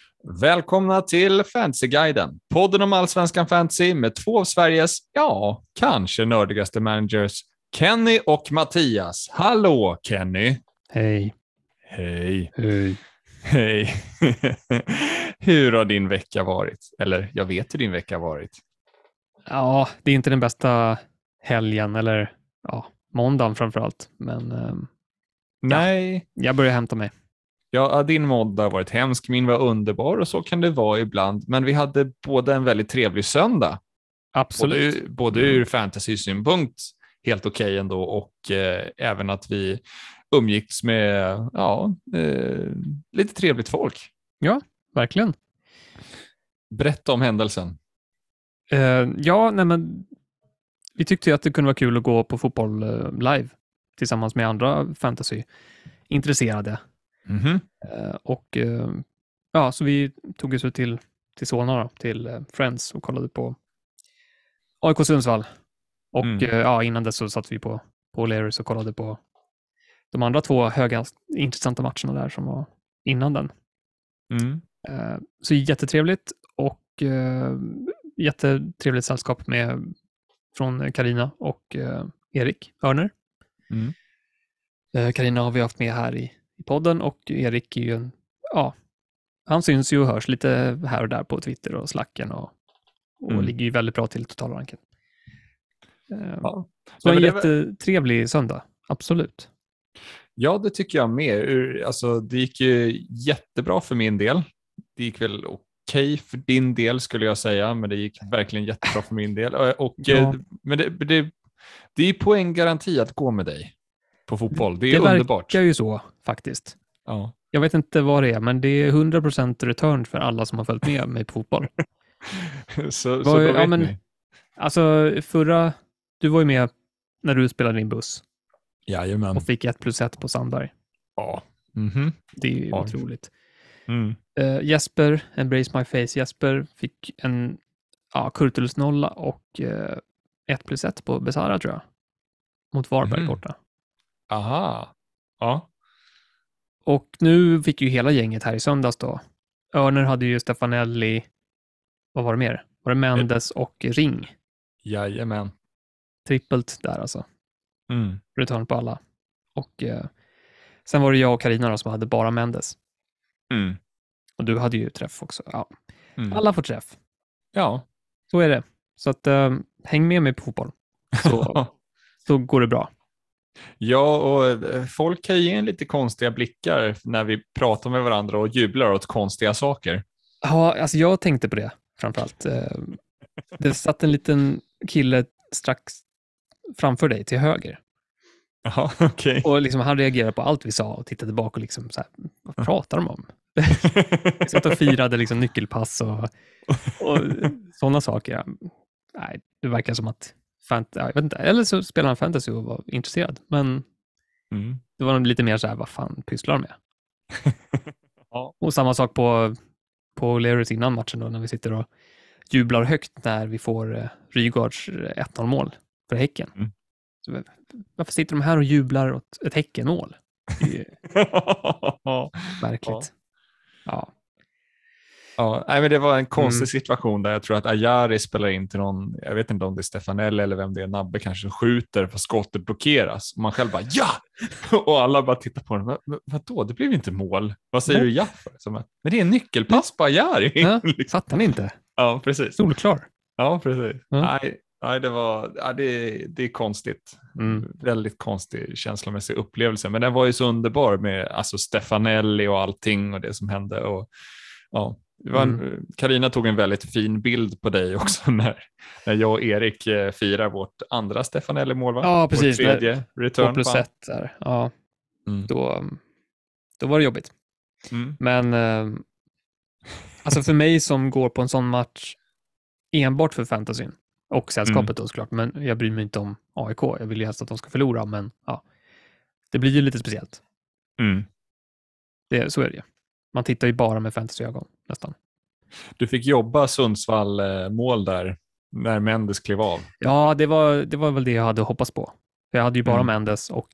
Välkomna till Fantasyguiden, podden om allsvenskan fantasy med två av Sveriges, kanske nördigaste managers, Kenny och Mattias. Hallå Kenny! Hej. Hej! Hej. Hej! Hur har din vecka varit? Eller, jag vet hur din vecka har varit. Ja, det är inte den bästa helgen, eller måndagen framförallt. Men Nej. jag börjar hämta mig. Ja, din måndag har varit hemsk, min var underbar och så kan det vara ibland. Men vi hade båda en väldigt trevlig söndag. Absolut. Både ur fantasy-synpunkt helt okej ändå och även att vi umgicks med lite trevligt folk. Ja, verkligen. Berätta om händelsen. Men vi tyckte ju att det kunde vara kul att gå på fotboll live tillsammans med andra fantasy-intresserade. Mhm. Så vi tog oss ut till Solna då, till Friends och kollade på AIK Sundsvall. Och innan dess så satt vi på O'Learys och kollade på de andra två höga intressanta matcherna där som var innan den. Så jättetrevligt och jättetrevligt sällskap från Carina och Erik Örner. Carina har vi haft med här i podden och Erik är ju han syns ju och hörs lite här och där på Twitter och Slacken och ligger ju väldigt bra till totalranken. Så en jättetrevlig söndag, absolut. Ja, det tycker jag med. Alltså, det gick ju jättebra för min del. Det gick väl okej för din del skulle jag säga, men det gick verkligen jättebra för min del. Men det är poänggaranti att gå med dig på fotboll. Det är underbart. Det verkar ju så faktiskt. Ja. Jag vet inte vad det är, men det är 100% return för alla som har följt med mig på fotboll. så då vet ni. Alltså, du var ju med när du spelade din buss. Jajamän. Och fick 1+1 på Sandberg. Ja. Det är ju otroligt. Jesper, Embrace My Face, Jesper fick en Kurtulus 0 och 1+1 på Besara tror jag. Mot Varberg borta. Aha. Ja. Och nu fick ju hela gänget här i söndags då. Örner hade ju Stefanelli. Vad var det mer? Var det Mendes och Ring? Jajamän. Trippelt där alltså. Return på alla. Och sen var det jag och Carina då, som hade bara Mendes. Och du hade ju träff också. Ja. Alla får träff. Ja. Så är det. Så att häng med mig på fotboll. Så går det bra. Ja, och folk kan ge en lite konstiga blickar när vi pratar med varandra och jublar åt konstiga saker. Ja, alltså jag tänkte på det framförallt. Det satt en liten kille strax framför dig till höger. Jaha, okej. Och liksom han reagerade på allt vi sa och tittade bak och liksom så här, vad pratar de om? Vi satt och firade liksom nyckelpass och sådana saker. Nej, det verkar som att jag vet inte, eller så spelar han fantasy och var intresserad, men det var lite mer så här, vad fan pysslar de med? Och samma sak på Lerus innan matchen då, när vi sitter och jublar högt när vi får Rygaards 1-0 mål för Häcken. Så, varför sitter de här och jublar åt ett Häckenmål? Verkligt. Nej, men det var en konstig situation där jag tror att Ajari spelar in till någon, jag vet inte om det är Stefanelli eller vem det är, Nabbe kanske skjuter för skottet blockeras och man själv bara ja! Och alla bara tittar på den. Vadå? Det blev inte mål. Vad säger du ja för? Men det är en nyckelpass på Ajari. Ja, fattar ni inte? Ja, precis. Solklar. Ja, precis. Nej, det är konstigt. Väldigt konstig känslomässig upplevelse. Men den var ju så underbar med alltså Stefanelli och allting och det som hände. Och Carina tog en väldigt fin bild på dig också när jag och Erik firar vårt andra Stefanelli-mål. Ja, precis. Vår tredje return. 2+1 där. Ja. Då var det jobbigt. Men alltså för mig som går på en sån match enbart för fantasyn och sällskapet då såklart, men jag bryr mig inte om AIK. Jag vill ju helst att de ska förlora, men det blir ju lite speciellt. Så är det ju. Man tittar ju bara med fantasyögon nästan. Du fick jobba Sundsvall-mål där när Mendes klev av. Ja, det var väl det jag hade hoppats på. Jag hade ju bara Mendes och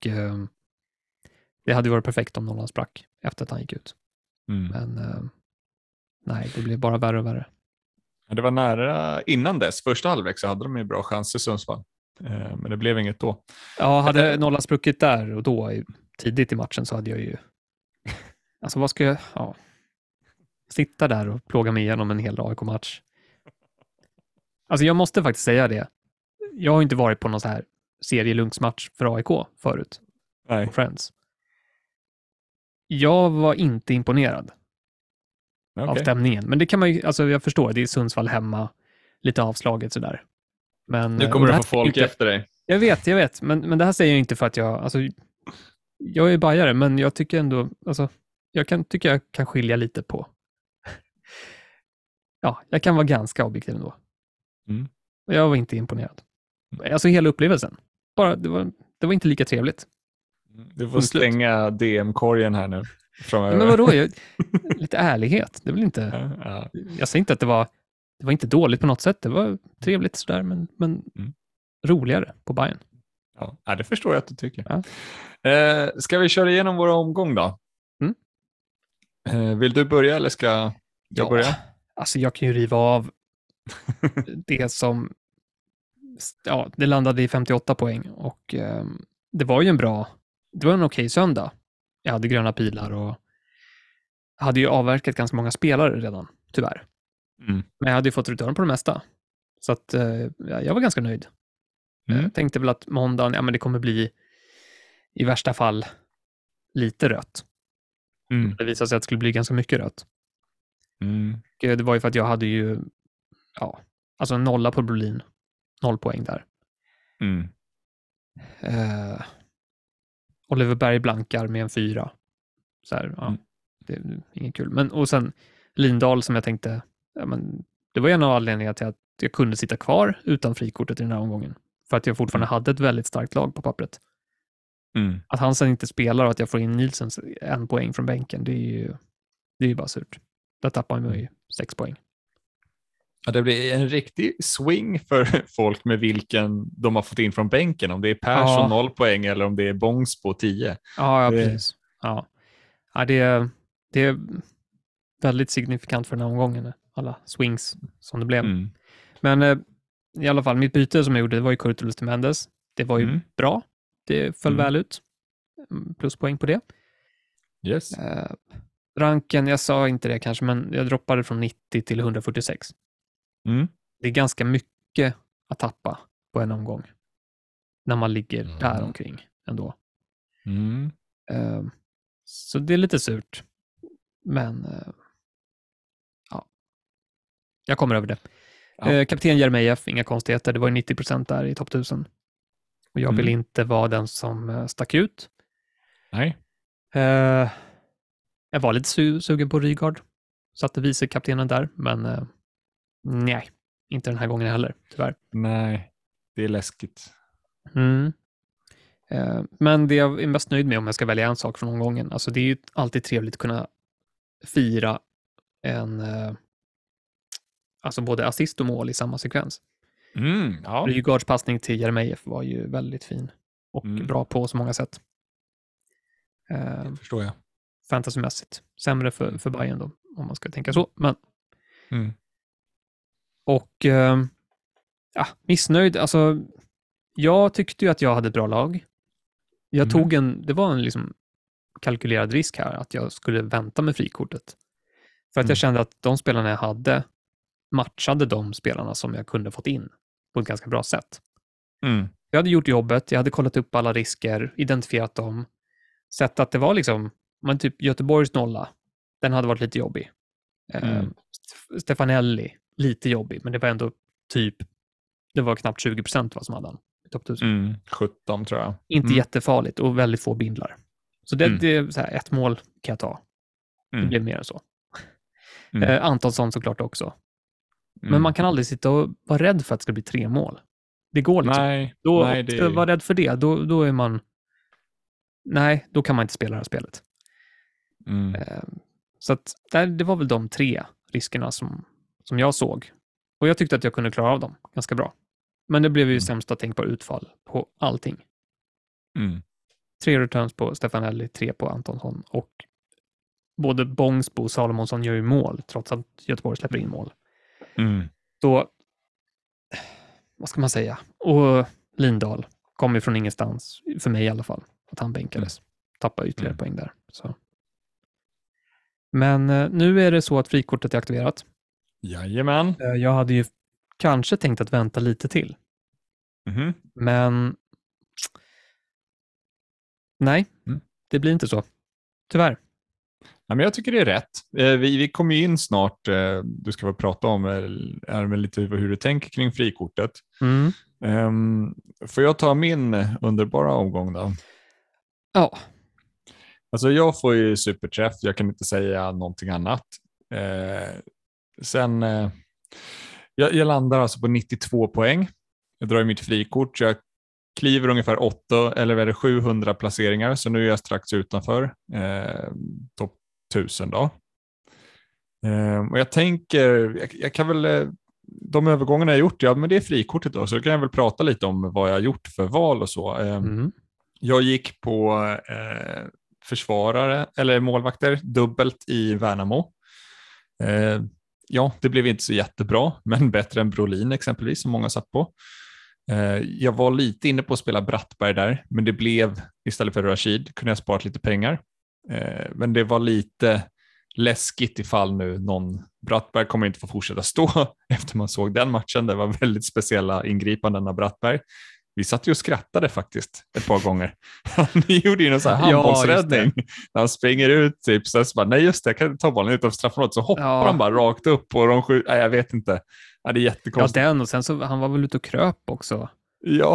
det hade ju varit perfekt om någon sprack efter att han gick ut. Men nej, det blev bara värre och värre. Det var nära innan dess. Första halvlek så hade de ju bra chanser Sundsvall. Men det blev inget då. Ja, hade nollan spruckit där och då tidigt i matchen så hade jag ju... Alltså vad ska jag... Ja, sitta där och plåga mig igenom en hel AIK-match. Alltså jag måste faktiskt säga det. Jag har inte varit på någon så här serielunksmatch för AIK förut. Nej. På Friends. Jag var inte imponerad av stämningen. Men det kan man ju, alltså jag förstår, det är Sundsvall hemma, lite avslaget sådär. Men Nu kommer du få folk inte, efter dig. Jag vet. Men det här säger jag inte för att jag är bajare, men jag tycker ändå, alltså, jag kan skilja lite på. Ja, jag kan vara ganska objektiv ändå. Mm. Jag var inte imponerad. Alltså hela upplevelsen. Bara, det var inte lika trevligt. Du får stänga DM-korgen här nu. Ja, men vadå? Lite ärlighet. Det är väl inte... Ja. Jag säger inte att det var inte dåligt på något sätt. Det var trevligt sådär, men roligare på Bayern. Ja, det förstår jag att du tycker. Ja. Ska vi köra igenom våra omgång då? Vill du börja eller ska jag börja? Alltså jag kan ju riva av det som... Ja, det landade i 58 poäng och det var ju en okej söndag. Jag hade gröna pilar och hade ju avverkat ganska många spelare redan, tyvärr. Men jag hade ju fått return på det mesta. Så att jag var ganska nöjd. Jag tänkte väl att måndagen, men det kommer bli i värsta fall lite rött. Det visade sig att det skulle bli ganska mycket rött. Det var ju för att jag hade ju alltså en nolla på Brolin. 0 poäng där. Oliver Berg blankar med en 4. Så här, det är inget kul. Men, och sen Lindahl som jag tänkte, det var en av anledningarna till att jag kunde sitta kvar utan frikortet i den här omgången. För att jag fortfarande hade ett väldigt starkt lag på pappret. Att han sen inte spelar och att jag får in Nielsens 1 poäng från bänken, det är ju bara surt. Där tappar man ju 6 poäng. Ja, det blir en riktig swing för folk med vilken de har fått in från bänken. Om det är Persson 0 poäng eller om det är Bångsbo 10. Ja, precis. Ja, det är väldigt signifikant för den här omgången. Alla swings som det blev. Men i alla fall, mitt byte som jag gjorde, det var ju Kurtulus till Mendes. Det var ju bra. Det föll väl ut. Pluspoäng på det. Yes. Ranken, jag sa inte det kanske, men jag droppade från 90 till 146. Det är ganska mycket att tappa på en omgång. När man ligger där omkring ändå. Så det är lite surt. Men jag kommer över det. Kapten Jeremejeff, inga konstigheter. Det var 90% där i topp 1000. Och jag vill inte vara den som stack ut. Nej. Jag var lite sugen på Rygaard. Satte vicekaptenen där, men nej, inte den här gången heller, tyvärr. Nej, det är läskigt. Men det jag är mest nöjd med om jag ska välja en sak från omgången, alltså det är ju alltid trevligt att kunna fira alltså både assist och mål i samma sekvens. Rygaards passning till Jeremejeff var ju väldigt fin och bra på så många sätt. Det förstår jag. Fantasymässigt. Sämre för Bayern då, om man ska tänka så. Men och missnöjd, alltså jag tyckte ju att jag hade ett bra lag. Jag tog det var en liksom kalkylerad risk här att jag skulle vänta med frikortet. För att jag kände att de spelarna jag hade matchade de spelarna som jag kunde fått in på ett ganska bra sätt. Jag hade gjort jobbet, jag hade kollat upp alla risker, identifierat dem, sett att det var liksom, men typ Göteborgs nolla, den hade varit lite jobbig. Stefanelli, lite jobbig, men det var ändå typ, det var knappt 20% vad som hade han. Topp 1000. 17 tror jag. Inte jättefarligt och väldigt få bindlar. Så det är så här, 1 mål kan jag ta. Det blev mer än så. Antonsson såklart också. Men man kan aldrig sitta och vara rädd för att det ska bli 3 mål. Det går liksom. Nej, ska vara rädd för det, då är man... Nej, då kan man inte spela det här spelet. Så att det var väl de 3 riskerna som jag såg. Och jag tyckte att jag kunde klara av dem ganska bra. Men det blev ju sämsta tänkbara utfall på allting. 3 returns på Stefanelli, 3 på Antonsson och både Bångsbo och Salomonsson gör ju mål, trots att Göteborg släpper in mål. Mm. Så, vad ska man säga? Och Lindahl kom ju från ingenstans, för mig i alla fall, att han bänkades. Tappa ytterligare poäng där. Så. Men nu är det så att frikortet är aktiverat. Jajamän. Jag hade ju kanske tänkt att vänta lite till. Mhm. Men nej, det blir inte så. Tyvärr. Ja, men jag tycker det är rätt. Vi kommer ju in snart. Du ska väl prata om lite hur du tänker kring frikortet. Får jag ta min underbara omgång då? Ja. Alltså jag får ju superträff. Jag kan inte säga någonting annat. Jag landar alltså på 92 poäng. Jag drar i mitt frikort. Så jag kliver ungefär 700 placeringar. Så nu är jag strax utanför topp 1000 då. Och jag tänker, jag kan väl, de övergångarna jag gjort, ja men det är frikortet då, så då kan jag väl prata lite om vad jag har gjort för val och så. Jag gick på försvarare, eller målvakter, dubbelt i Värnamo. Ja, det blev inte så jättebra, men bättre än Brolin exempelvis, som många satt på. Jag var lite inne på att spela Brattberg där, men det blev, istället för Rashid, kunde jag sparat lite pengar. Men det var lite läskigt ifall nu Brattberg kommer inte få fortsätta stå efter man såg den matchen. Det var väldigt speciella ingripanden av Brattberg. Vi satt ju och skrattade faktiskt ett par gånger. Han gjorde ju någon sån här handbollsräddning. När han springer ut typ, så bara, nej just det, jag kan ta bollen utanför straffområdet, så hoppar han bara rakt upp och de skjuter. Nej, jag vet inte. Ja, det är jättekonstigt. Ja, den, och sen så han var väl ute och kröp också. Ja,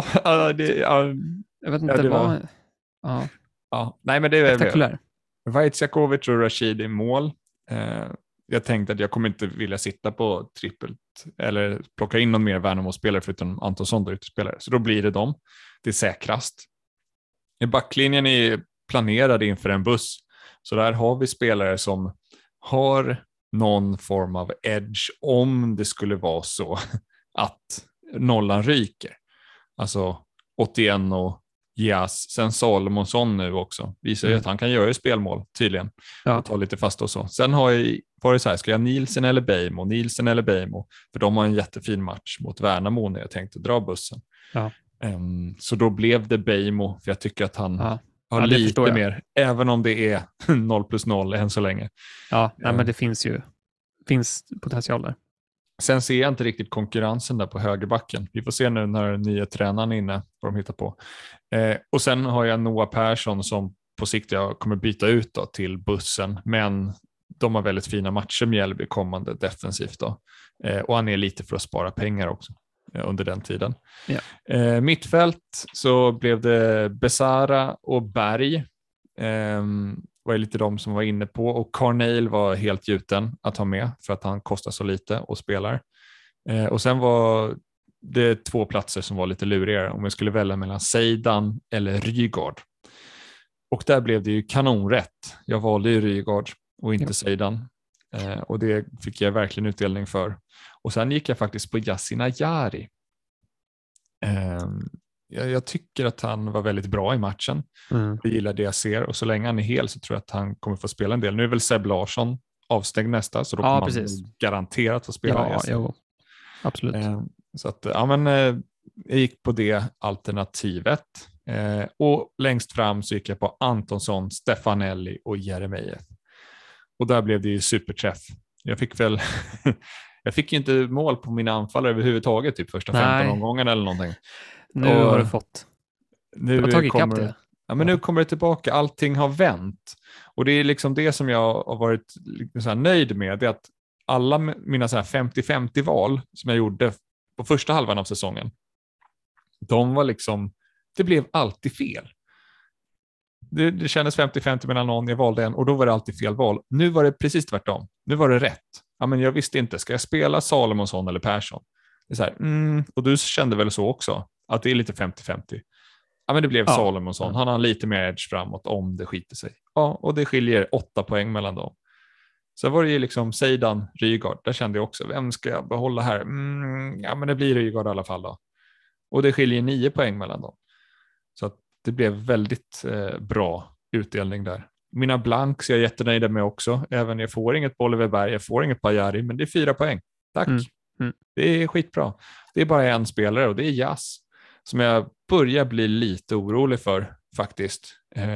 jag vet inte vad. Ja, nej men det är spektakulär. Vaitsiakovic och Rashid i mål. Jag tänkte att jag kommer inte vilja sitta på trippelt eller plocka in någon mer Värnamo-spelare förutom Antonsson där utespelare. Så då blir det dem. Det är säkrast. I backlinjen är planerad inför en buss. Så där har vi spelare som har någon form av edge om det skulle vara så att nollan ryker. Alltså 81 och Jas, sen Salomonsson nu också. Visar ju att han kan göra spelmål tydligen. Och ta lite fast och så. Sen har jag varit så här, ska jag Nielsen eller Beijmo? Nielsen eller Beijmo? För de har en jättefin match mot Värnamo när jag tänkte dra bussen. Ja. Så då blev det Beijmo, för jag tycker att han har lite mer, även om det är 0+0 än så länge. Ja, men det finns potential där. Sen ser jag inte riktigt konkurrensen där på högerbacken. Vi får se nu när nya tränaren är inne vad de hittar på. Och sen har jag Noah Persson som på sikt jag kommer byta ut då till bussen. Men de har väldigt fina matcher med Mjällby kommande defensivt då. Och han är lite för att spara pengar också under den tiden. Ja. Mittfält så blev det Besara och Berg. Var lite de som var inne på, och Carneil var helt gjuten att ha med för att han kostar så lite och spelar. Och sen var det 2 platser som var lite lurigare om jag skulle välja mellan Seidan eller Rygaard. Och där blev det ju kanonrätt. Jag valde ju Rygaard och inte Seidan. Och det fick jag verkligen utdelning för. Och sen gick jag faktiskt på Yasin Ayari. Jag tycker att han var väldigt bra i matchen. Jag gillar det jag ser, och så länge han är hel så tror jag att han kommer få spela en del. Nu är väl Seb Larsson avstängd nästa, så då kommer han garanterat få spela. Ja, absolut. Så att, jag gick på det alternativet. Och längst fram så gick jag på Antonsson, Stefanelli och Jeremejeff. Och där blev det ju superträff. Jag fick ju inte mål på mina anfallare överhuvudtaget, typ första 15 omgången eller någonting. Nu har du fått. Du har tagit ikapp det. Ja, men nu kommer det tillbaka. Allting har vänt. Och det är liksom det som jag har varit så här nöjd med. Det är att alla mina så här 50-50 val som jag gjorde på första halvan av säsongen, de var liksom, det blev alltid fel. Det kändes 50-50 mellan någon, jag valde en och då var det alltid fel val. Nu var det precis tvärtom. Nu var det rätt. Ja, men jag visste inte, ska jag spela Salomonsson eller Persson? Det är så här, och du kände väl så också, att det är lite 50-50. Ja, men det blev Salomonsson. Han har lite mer edge framåt om det skiter sig. Ja, och det skiljer 8 poäng mellan dem. Så var det ju liksom Seidan, Rygaard. Där kände jag också, vem ska jag behålla här? Ja, men det blir Rygaard i alla fall då. Och det skiljer 9 poäng mellan dem. Så att det blev väldigt bra utdelning där. Mina blanks är jag jättenöjda med också. Även jag får inget Oliver Berg, jag får inget Bajari, men det är 4 poäng. Tack. Det är skitbra. Det är bara en spelare och det är Jazz som jag börjar bli lite orolig för faktiskt.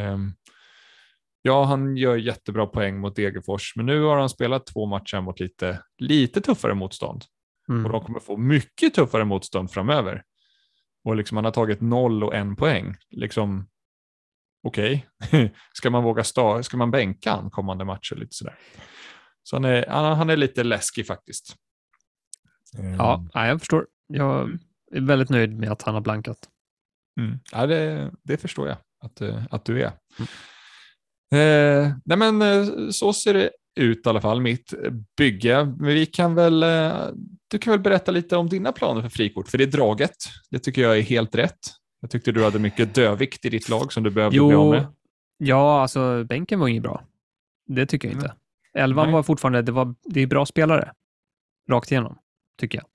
Ja, han gör jättebra poäng mot Degerfors, men nu har han spelat 2 matcher mot lite tuffare motstånd. Och de kommer få mycket tuffare motstånd framöver. Och liksom han har tagit 0 och 1 poäng. Liksom, okej. Ska man bänka han kommande matcher lite sådär. Så han är lite läskig faktiskt. Ja, jag förstår. Jag är väldigt nöjd med att han har blankat. Ja, det förstår jag att du är. Nej men så ser det ut i alla fall, mitt bygge. Men du kan väl berätta lite om dina planer för frikort, för det är draget. Det tycker jag är helt rätt. Jag tyckte du hade mycket dövikt i ditt lag som du behövde bli av med. Ja, alltså bänken var inget bra. Det tycker jag inte. 11 var fortfarande, det är bra spelare. Rakt igenom, tycker jag.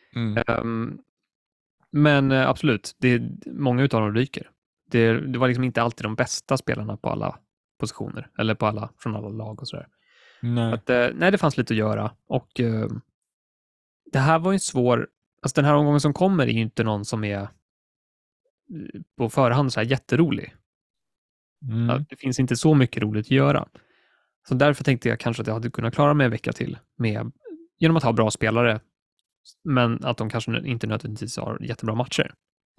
Men absolut, många utav dem ryker. Det var liksom inte alltid de bästa spelarna på alla positioner, eller från alla lag och sådär. Nej, det fanns lite att göra. Och det här var ju svår, alltså den här omgången som kommer är ju inte någon som är på förhand så här jätterolig. Det finns inte så mycket roligt att göra. Så därför tänkte jag kanske att jag hade kunnat klara mig en vecka till genom att ha bra spelare, men att de kanske inte nödvändigtvis har jättebra matcher.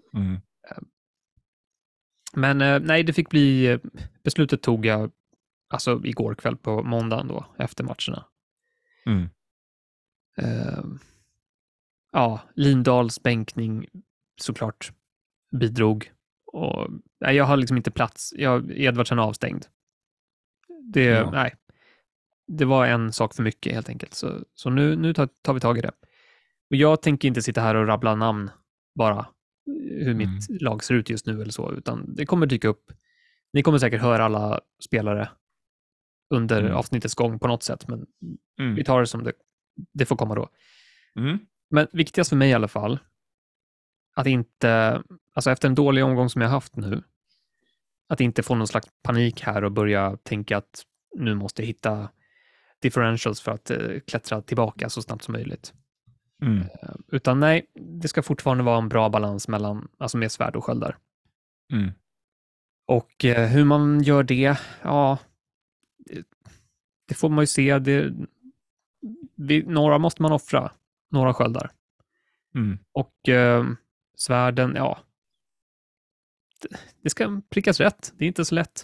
Men nej, det fick bli, beslutet tog jag alltså igår kväll på måndagen då, efter matcherna. Ja, Lindahls bänkning såklart bidrog. Och nej, jag har liksom inte plats. Edvardsen är avstängd. Nej, det var en sak för mycket helt enkelt. Så nu tar vi tag i det. Och jag tänker inte sitta här och rabbla namn bara hur mitt lag ser ut just nu eller så, utan det kommer dyka upp. Ni kommer säkert höra alla spelare under avsnittets gång på något sätt, men vi tar det som det får komma då. Men viktigast för mig i alla fall, att inte, alltså efter en dålig omgång som jag haft nu, att inte få någon slags panik här och börja tänka att nu måste jag hitta differentials för att klättra tillbaka så snabbt som möjligt. Utan nej, det ska fortfarande vara en bra balans med svärd och sköldar. Och hur man gör det, ja, det får man ju se. Några måste man offra, några sköldar. Och svärden, ja, det ska prickas rätt. Det är inte så lätt.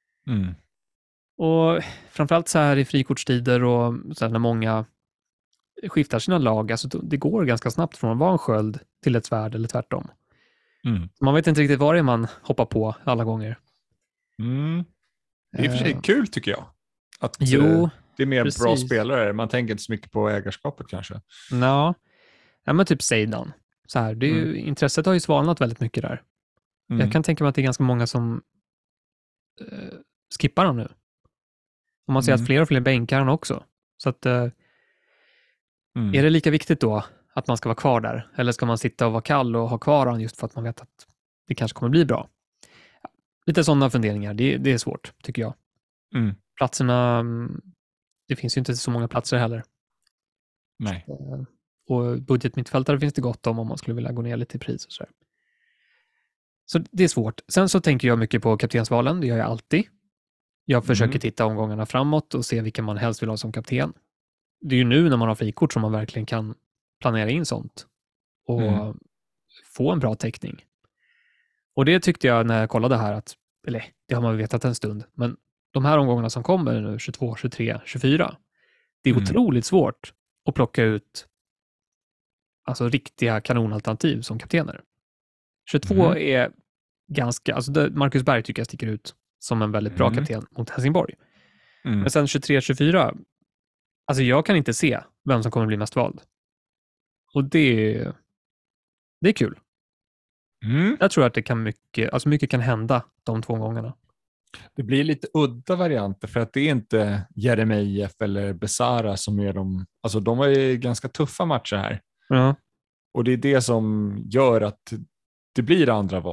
Och framförallt så här i frikortstider och så här när många skiftar sina lag, alltså det går ganska snabbt från att vara en sköld till ett svärd eller tvärtom. Man vet inte riktigt vad det är man hoppar på alla gånger. Det är i och för sig kul tycker jag. Att det är mer bra spelare. Man tänker inte så mycket på ägarskapet kanske. Ja, men typ Seidan. Så här, det är ju, intresset har ju svalnat väldigt mycket där. Jag kan tänka mig att det är ganska många som skippar dem nu. Och man ser att fler och fler bänkar han också. Så att är det lika viktigt då att man ska vara kvar där? Eller ska man sitta och vara kall och ha kvar han just för att man vet att det kanske kommer bli bra? Lite sådana funderingar. Det är svårt, tycker jag. Platserna, det finns ju inte så många platser heller. Nej. Och budgetmittfältare finns det gott om man skulle vilja gå ner lite i pris och så här. Så det är svårt. Sen så tänker jag mycket på kaptensvalen. Det gör jag alltid. Jag försöker titta omgångarna framåt och se vilka man helst vill ha som kapten. Det är ju nu när man har frikort som man verkligen kan planera in sånt och få en bra täckning. Och det tyckte jag när jag kollade här eller det har man vetat en stund, men de här omgångarna som kommer nu, 22, 23, 24, det är otroligt svårt att plocka ut alltså riktiga kanonalternativ som kaptener. 22 är ganska, alltså Marcus Berg tycker jag sticker ut som en väldigt bra kapten mot Helsingborg. Men sen 23, 24, alltså jag kan inte se vem som kommer bli mest vald. Och det är kul. Jag tror att det kan mycket kan hända de 2 gångerna. Det blir lite udda varianter för att det är inte Jeremejeff eller Besara som är alltså de har ju ganska tuffa matcher här. Ja. Och det är det som gör att det blir andra val.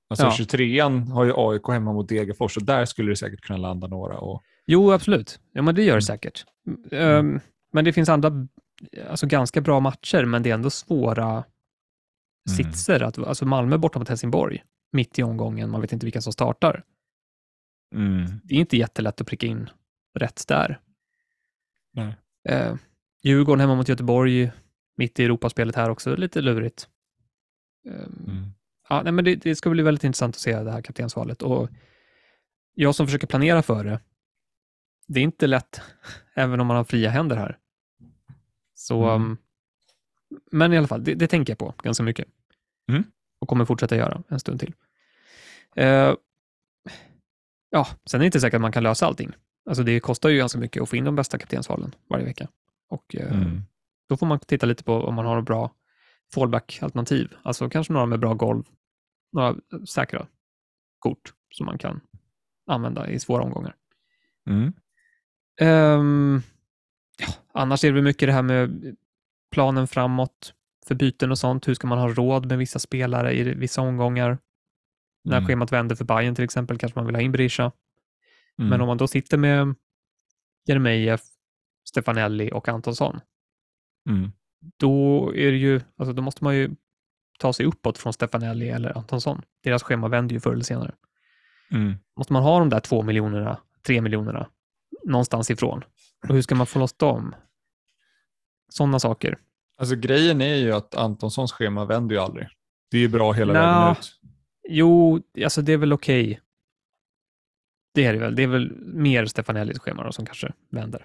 Alltså 23an har ju AIK hemma mot Degerfors och där skulle det säkert kunna landa några. Jo, absolut. Ja, men det gör det säkert. Men det finns andra, alltså ganska bra matcher, men det är ändå svåra sitser. Alltså Malmö borta mot Helsingborg, mitt i omgången, man vet inte vilka som startar. Det är inte jättelätt att pricka in rätt där. Nej. Djurgården hemma mot Göteborg, mitt i Europaspelet här också, lite lurigt. Ja, nej, men det ska bli väldigt intressant att se det här kaptensvalet. Och jag som försöker planera för det är inte lätt, även om man har fria händer här. Så, men i alla fall, det tänker jag på ganska mycket. Och kommer fortsätta göra en stund till. Ja, sen är det inte säkert att man kan lösa allting. Alltså det kostar ju ganska mycket att få in de bästa kaptensvalen varje vecka. Och då får man titta lite på om man har en bra fallback-alternativ. Alltså kanske några med bra golv, några säkra kort som man kan använda i svåra omgångar. Ja, annars är det mycket det här med planen framåt för byten och sånt. Hur ska man ha råd med vissa spelare i vissa omgångar? När schemat vänder för Bayern till exempel kanske man vill ha in Berisha. Men om man då sitter med Jeremejeff, Stefanelli och Antonsson, då är det ju, alltså då måste man ju ta sig uppåt från Stefanelli eller Antonsson. Deras schema vänder ju förr eller senare. Måste man ha de där 2 miljonerna, 3 miljonerna någonstans ifrån? Och hur ska man få loss dem? Sådana saker. Alltså grejen är ju att Antonssons schema vänder ju aldrig. Det är ju bra hela vägen ut. Jo, alltså det är väl okej. Det är det väl. Det är väl mer Stefanellis schema då, som kanske vänder.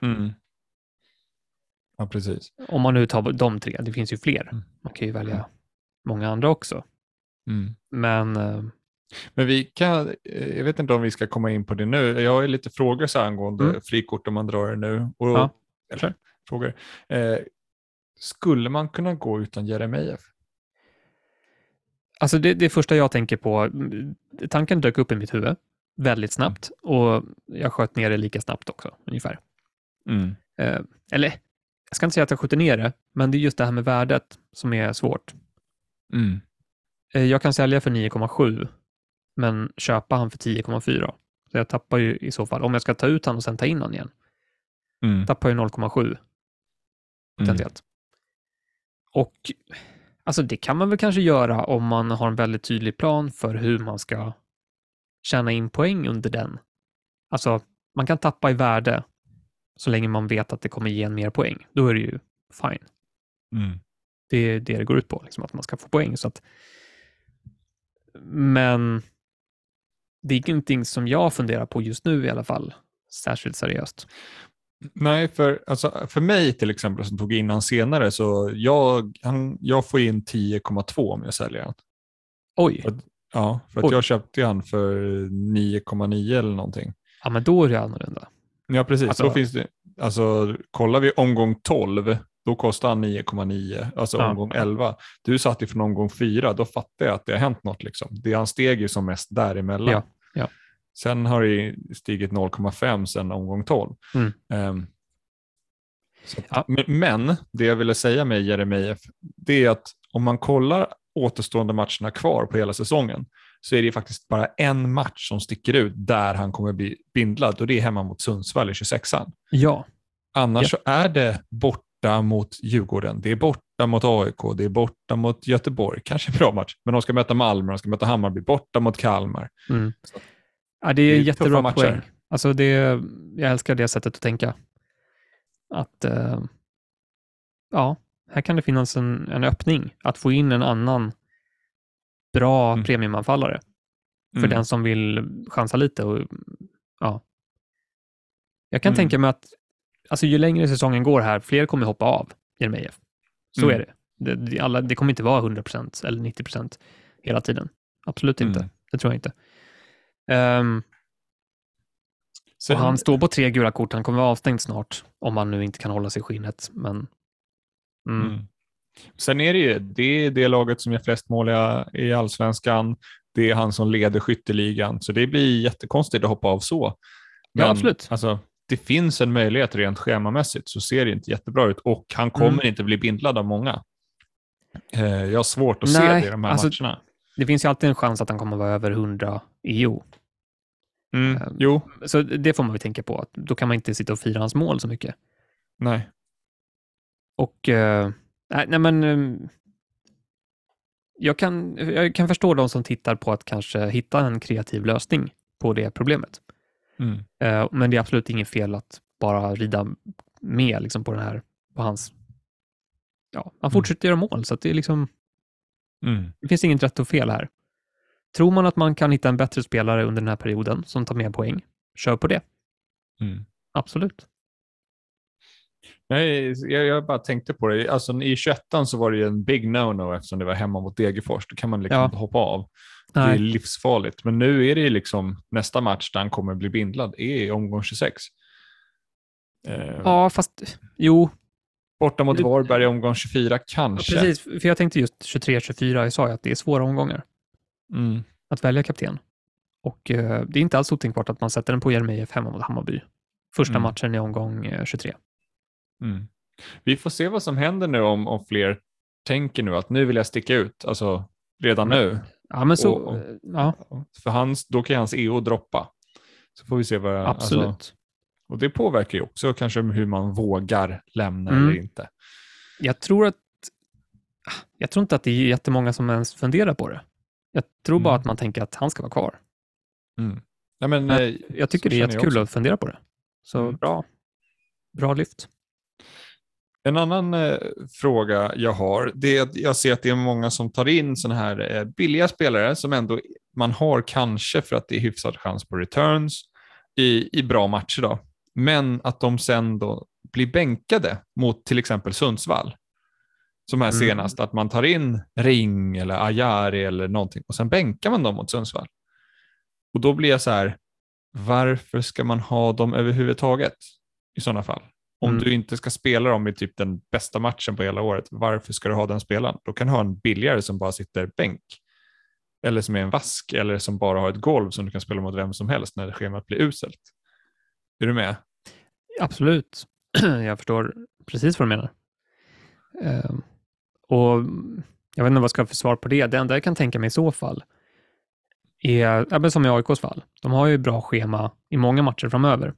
Ja, precis. Om man nu tar de 3. Det finns ju fler. Man kan ju välja många andra också. Men vi kan, jag vet inte om vi ska komma in på det nu. Jag har lite frågor så angående frikort om man drar det nu. Och, eller, frågor. Skulle man kunna gå utan Jeremejeff? Alltså det första jag tänker på, tanken dök upp i mitt huvud väldigt snabbt och jag sköt ner det lika snabbt också, ungefär. Eller, jag ska inte säga att jag skjuter ner det, men det är just det här med värdet som är svårt. Jag kan sälja för 9,7 men köpa han för 10,4. Så jag tappar ju i så fall, om jag ska ta ut han och sen ta in han igen, tappar ju 0,7 potentiellt. Och alltså det kan man väl kanske göra om man har en väldigt tydlig plan för hur man ska tjäna in poäng under den. Alltså man kan tappa i värde så länge man vet att det kommer ge en mer poäng. Då är det ju fine. Det är det går ut på, liksom, att man ska få poäng. Så att, men det är ingenting som jag funderar på just nu i alla fall, särskilt seriöst. Nej, för mig till exempel som tog in han senare, så jag får in 10,2 om jag säljer han. Oj. För att jag köpte han för 9,9 eller någonting. Ja, men då är det annorlunda. Ja, precis. Alltså, då finns det, alltså kollar vi omgång 12, då kostar han 9,9, alltså omgång 11. Du satt ifrån omgång 4, då fattar jag att det har hänt något liksom. Han steg ju som mest däremellan. Ja. Sen har det stigit 0,5 sen omgång 12. Men det jag ville säga med Jeremejeff, det är att om man kollar återstående matcherna kvar på hela säsongen, så är det faktiskt bara en match som sticker ut där han kommer bli bindlad, och det är hemma mot Sundsvall i 26an. Ja. Annars så är det borta mot Djurgården, det är borta mot AIK, det är borta mot Göteborg, kanske en bra match, men de ska möta Malmö, de ska möta Hammarby, borta mot Kalmar. Ja, det är jättebra poäng. Alltså jag älskar det sättet att tänka. Att här kan det finnas en öppning att få in en annan bra premiumanfallare för den som vill chansa lite. Och, jag kan tänka mig att alltså, ju längre säsongen går här, fler kommer hoppa av Jeremejeff. Så är det. Det kommer inte vara 100% eller 90% hela tiden. Absolut inte. Det tror jag inte. Och han står på 3 gula kort. Han kommer vara avstängd snart om han nu inte kan hålla sig i skinnet. Men sen är det är det laget som gör flest mål i Allsvenskan. Det är han som leder skytteligan. Så det blir jättekonstigt att hoppa av så. Men, absolut. Alltså, det finns en möjlighet rent schemamässigt, så ser det inte jättebra ut. Och han kommer inte bli bindlad av många. Jag har svårt att se det i de här matcherna. Det finns ju alltid en chans att han kommer vara över 100 EO. Jo. Så det får man väl tänka på. Att då kan man inte sitta och fira hans mål så mycket. Nej. Och nej men jag kan förstå de som tittar på att kanske hitta en kreativ lösning på det problemet. Men det är absolut inget fel att bara rida med liksom, på den här, på hans, ja, han fortsätter göra mål, så att det är liksom det finns inget rätt och fel här. Tror man att man kan hitta en bättre spelare under den här perioden som tar mer poäng, kör på det. Absolut. Nej, jag bara tänkte på det. Alltså, i 21 så var det ju en big no-no eftersom det var hemma mot Degerfors. Då kan man liksom inte hoppa av. Nej. Det är livsfarligt. Men nu är det liksom nästa match där han kommer bli bindlad är i omgång 26. Ja, fast jo. Borta mot Varberg i omgång 24 kanske. Ja, precis, för jag tänkte just 23-24. Jag sa ju att det är svåra omgångar. Att välja kapten. Och det är inte alls otänkbart att man sätter den på Jeremejeff hemma mot Hammarby. Första matchen i omgång 23. Vi får se vad som händer nu om fler tänker nu att nu vill jag sticka ut, alltså redan nu. Ja, men så, ja. För då kan hans EO droppa. Så får vi se vad. Absolut. Alltså, och det påverkar ju också kanske hur man vågar lämna eller inte. Jag tror inte att det är jättemånga som ens funderar på det. Jag tror bara att man tänker att han ska vara kvar. Ja, men, jag tycker det är jättekul att fundera på det. Så bra lyft. En annan fråga jag har, det är att jag ser att det är många som tar in såna här billiga spelare som ändå man har kanske för att det är hyfsad chans på returns i bra matcher då. Men att de sen då blir bänkade mot till exempel Sundsvall. Som här senast, att man tar in Ring eller Ajari eller någonting och sen bänkar man dem mot Sundsvall. Och då blir jag så här, varför ska man ha dem överhuvudtaget i sådana fall? Om du inte ska spela dem i typ den bästa matchen på hela året, varför ska du ha den spelaren? Då kan du ha en billigare som bara sitter bänk. Eller som är en vask, eller som bara har ett golv som du kan spela mot vem som helst när schemat blir uselt. Är du med? Absolut. Jag förstår precis vad du menar. Och jag vet inte vad jag ska för svar på det. Det enda jag kan tänka mig i så fall är, som i AIKs fall, de har ju bra schema i många matcher framöver.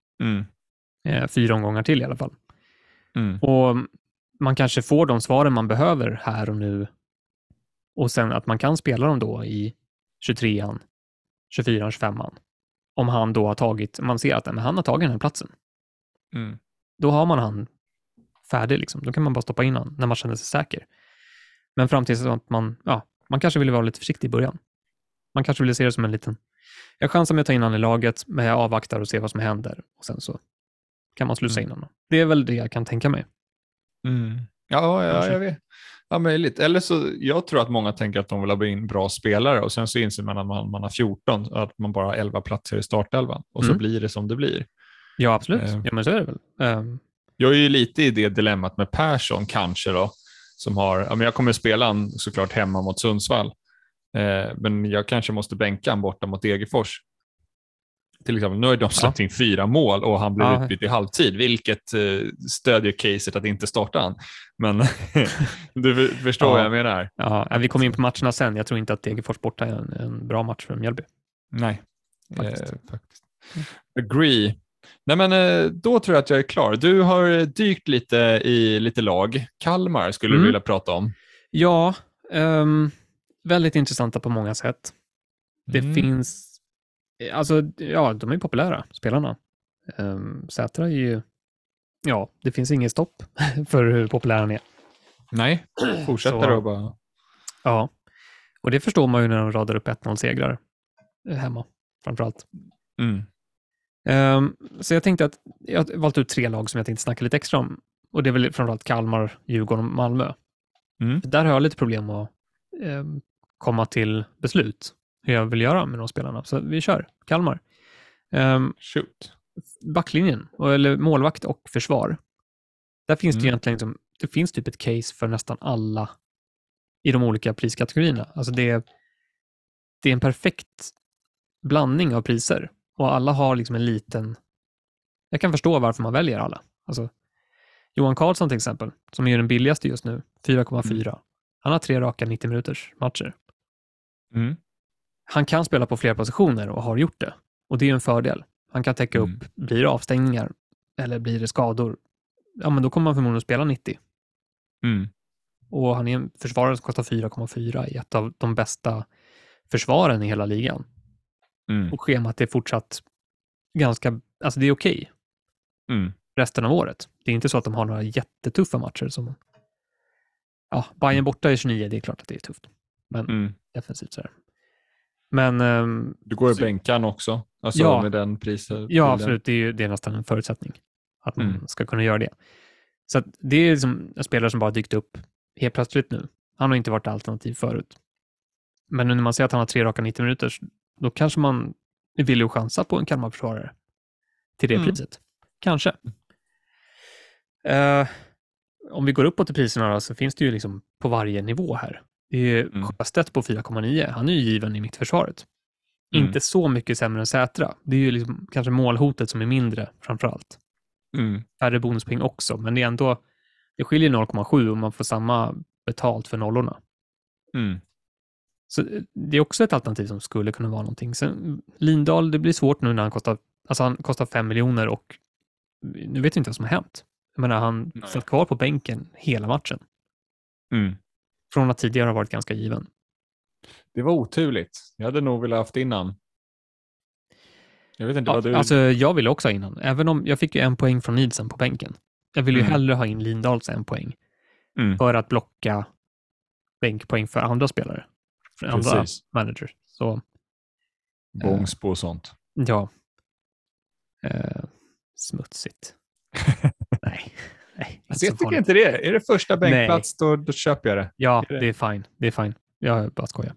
4 omgångar till i alla fall. Och man kanske får de svaren man behöver här och nu. Och sen att man kan spela dem då i 23an, 24an, 25an. Om han då har tagit, man ser att han har tagit den här platsen. Då har man han färdig liksom. Då kan man bara stoppa in han när man känner sig säker. Men fram tills att man kanske vill vara lite försiktig i början. Man kanske vill se det som en liten, jag chansar med att ta in han i laget, men jag avvaktar och ser vad som händer. Och sen så kan man slussa in honom. Det är väl det jag kan tänka mig. Ja, jag vet. Ja, möjligt. Eller så, jag tror att många tänker att de vill ha in bra spelare och sen så inser man att man har 14, att man bara har 11 platser i startelvan. Och så blir det som det blir. Ja, absolut. Ja, men så är det väl. Jag är ju lite i det dilemmat med Persson kanske då, som har, men jag kommer spela han såklart hemma mot Sundsvall. Men jag kanske måste bänka han borta mot Degerfors. Till exempel, nu har de släppt in 4 mål och han blev utbytt i halvtid, vilket stödjer caset att inte starta han. Men du förstår vad jag menar. Ja, vi kommer in på matcherna sen. Jag tror inte att Degerfors borta är en bra match för Mjällby. Nej, faktiskt. Agree. Nej, men då tror jag att jag är klar. Du har dykt lite i lite lag. Kalmar skulle du vilja prata om. Ja, väldigt intressanta på många sätt. Det finns, alltså, de är populära, spelarna. Sätra är ju, det finns ingen stopp för hur populär han är. Nej, fortsätter då bara. Ja, och det förstår man ju när de radar upp 1-0-segrar hemma, framförallt. Så jag tänkte att jag har valt ut 3 lag som jag tänkte snacka lite extra om. Och det är väl framförallt Kalmar, Djurgården och Malmö. Där har jag lite problem att komma till beslut hur jag vill göra med de spelarna. Så vi kör Kalmar. Shoot. Backlinjen, eller målvakt och försvar. Där finns det egentligen det finns typ ett case för nästan alla i de olika priskategorierna. Alltså det är en perfekt blandning av priser. Och alla har liksom en liten, jag kan förstå varför man väljer alla. Alltså Johan Karlsson till exempel, som är den billigaste just nu, 4,4. Han har 3 raka 90 minuters matcher. Mm. Han kan spela på flera positioner och har gjort det. Och det är en fördel. Han kan täcka upp, blir det avstängningar eller blir det skador, ja men då kommer man förmodligen att spela 90. Mm. Och han är en försvarare som kostar 4,4 i ett av de bästa försvaren i hela ligan. Mm. Och schemat är fortsatt ganska, alltså det är okej. Mm. Resten av året. Det är inte så att de har några jättetuffa matcher som, ja, Bayern borta i 29, det är klart att det är tufft. Men defensivt så här. Men du går i bänkan också, alltså ja, med den priset. Ja, absolut. Det är nästan en förutsättning att man ska kunna göra det. Så att det är liksom en spelare som bara dykt upp helt plötsligt nu. Han har inte varit alternativ förut. Men nu när man ser att han har 3 raka 90 minuter, då kanske man är villig att chansa på en Kalmar-försvarare till det priset. Kanske. Om vi går uppåt i priserna då, så finns det ju liksom på varje nivå här. Det är Sjöstedt på 4,9. Han är ju given i mittförsvaret. Inte så mycket sämre än Sätra. Det är ju liksom kanske målhotet som är mindre framför allt. Färre bonuspoäng också, men det är ändå, det skiljer 0,7 och man får samma betalt för nollorna. Så det är också ett alternativ som skulle kunna vara någonting. Sen Lindahl, det blir svårt nu när han kostar 5 miljoner och nu vet vi inte vad som har hänt. Jag menar, han satt kvar på bänken hela matchen. Från att tidigare ha varit ganska given. Det var oturligt. Jag hade nog velat haft innan. Jag vet inte vad du... Alltså, jag ville också ha innan. Även om jag fick ju 1 poäng från Nielsen på bänken. Jag vill ju hellre ha in Lindahls 1 poäng. För att blocka bänkpoäng för andra spelare. För andra managers. Så, Bångsbo och sånt. Ja. Smutsigt. Nej. Alltså, jag tycker inte det. Är det första bänkplats, då köper jag det. Ja, det är fine. Jag bara skojar.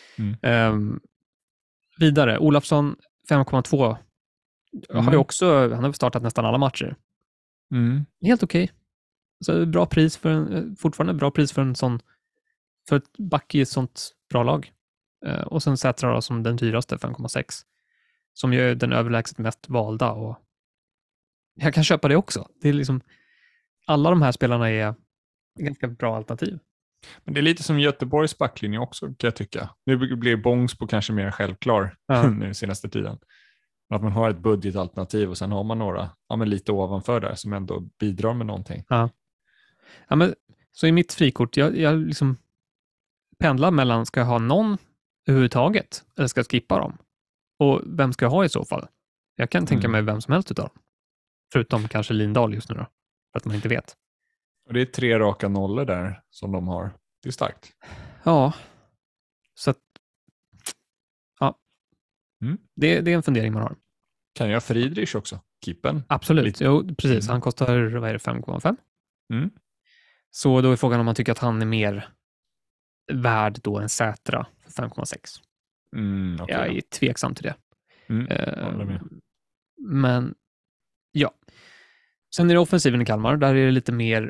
Vidare, Olafsson 5,2. Har ju också, han har startat nästan alla matcher. Helt okej. Så bra pris fortfarande bra pris för en sån, för ett back i ett sånt bra lag. Och sen Sätra som den dyraste, 5,6. Som ju är den överlägset mest valda, och jag kan köpa det också. Det är liksom, alla de här spelarna är ganska bra alternativ. Men det är lite som Göteborgs backlinje också, kan jag tycka. Nu blir Bångsbo kanske mer självklar nu senaste tiden. Att man har ett budgetalternativ och sen har man några men lite ovanför där som ändå bidrar med någonting. Ja, men så i mitt frikort, jag liksom pendlar mellan, ska jag ha någon överhuvudtaget eller ska jag skippa dem? Och vem ska jag ha i så fall? Jag kan tänka mig vem som helst utav dem. Förutom kanske Lindahl just nu då, för att man inte vet. Och det är 3 raka nollor där som de har. Det är starkt. Ja, så att, ja. Det är en fundering man har. Kan jag Friedrich också? Kippen? Absolut, jo, precis. Han kostar, 5,5? Så då är frågan om man tycker att han är mer värd då än Sätra för 5,6. Okay. Jag är tveksam till det. Med. Men ja. Sen är det offensiven i Kalmar. Där är det lite mer,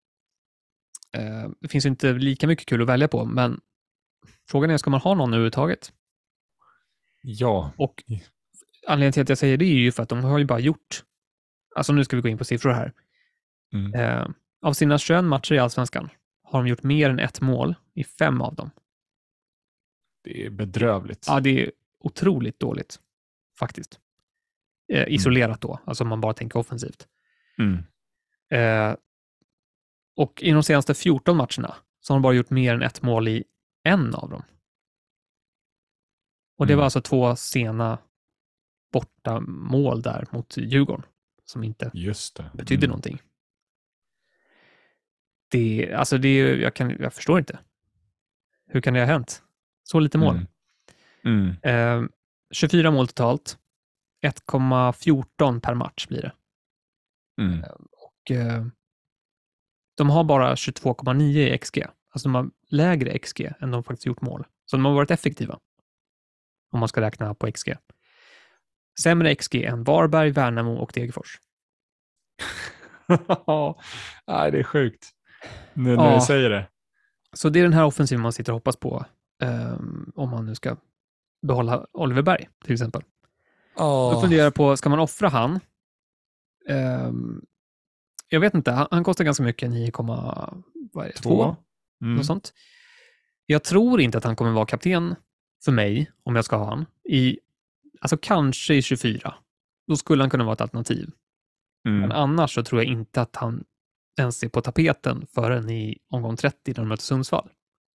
det finns inte lika mycket kul att välja på, men frågan är, ska man ha någon överhuvudtaget? Ja. Och anledningen till att jag säger det är ju för att de har ju bara gjort, alltså nu ska vi gå in på siffror här. Av sina 21 matcher i Allsvenskan har de gjort mer än 1 mål i 5 av dem. Det är bedrövligt. Ja, det är otroligt dåligt faktiskt. Isolerat då, alltså om man bara tänker offensivt. Och i de senaste 14 matcherna så har de bara gjort mer än 1 mål i 1 av dem. Och det var alltså 2 sena borta mål där mot Djurgården som inte betydde någonting. Jag förstår inte. Hur kan det ha hänt? Så lite mål. 24 mål totalt. 1,14 per match blir det. Och de har bara 22,9 i XG. Alltså de har lägre XG än de faktiskt gjort mål. Så de har varit effektiva. Om man ska räkna på XG. Sämre XG än Varberg, Värnamo och Degerfors. Nej, det är sjukt. Nu när du säger det. Så det är den här offensiven man sitter och hoppas på. Om man nu ska behålla Oliver Berg, till exempel. Jag funderar på, ska man offra han? Jag vet inte, han kostar ganska mycket, 9,2. Något sånt. Jag tror inte att han kommer vara kapten för mig, om jag ska ha han, alltså kanske i 24. Då skulle han kunna vara ett alternativ. Men annars så tror jag inte att han ens är på tapeten förrän i omgång 30 när de möter Sundsvall.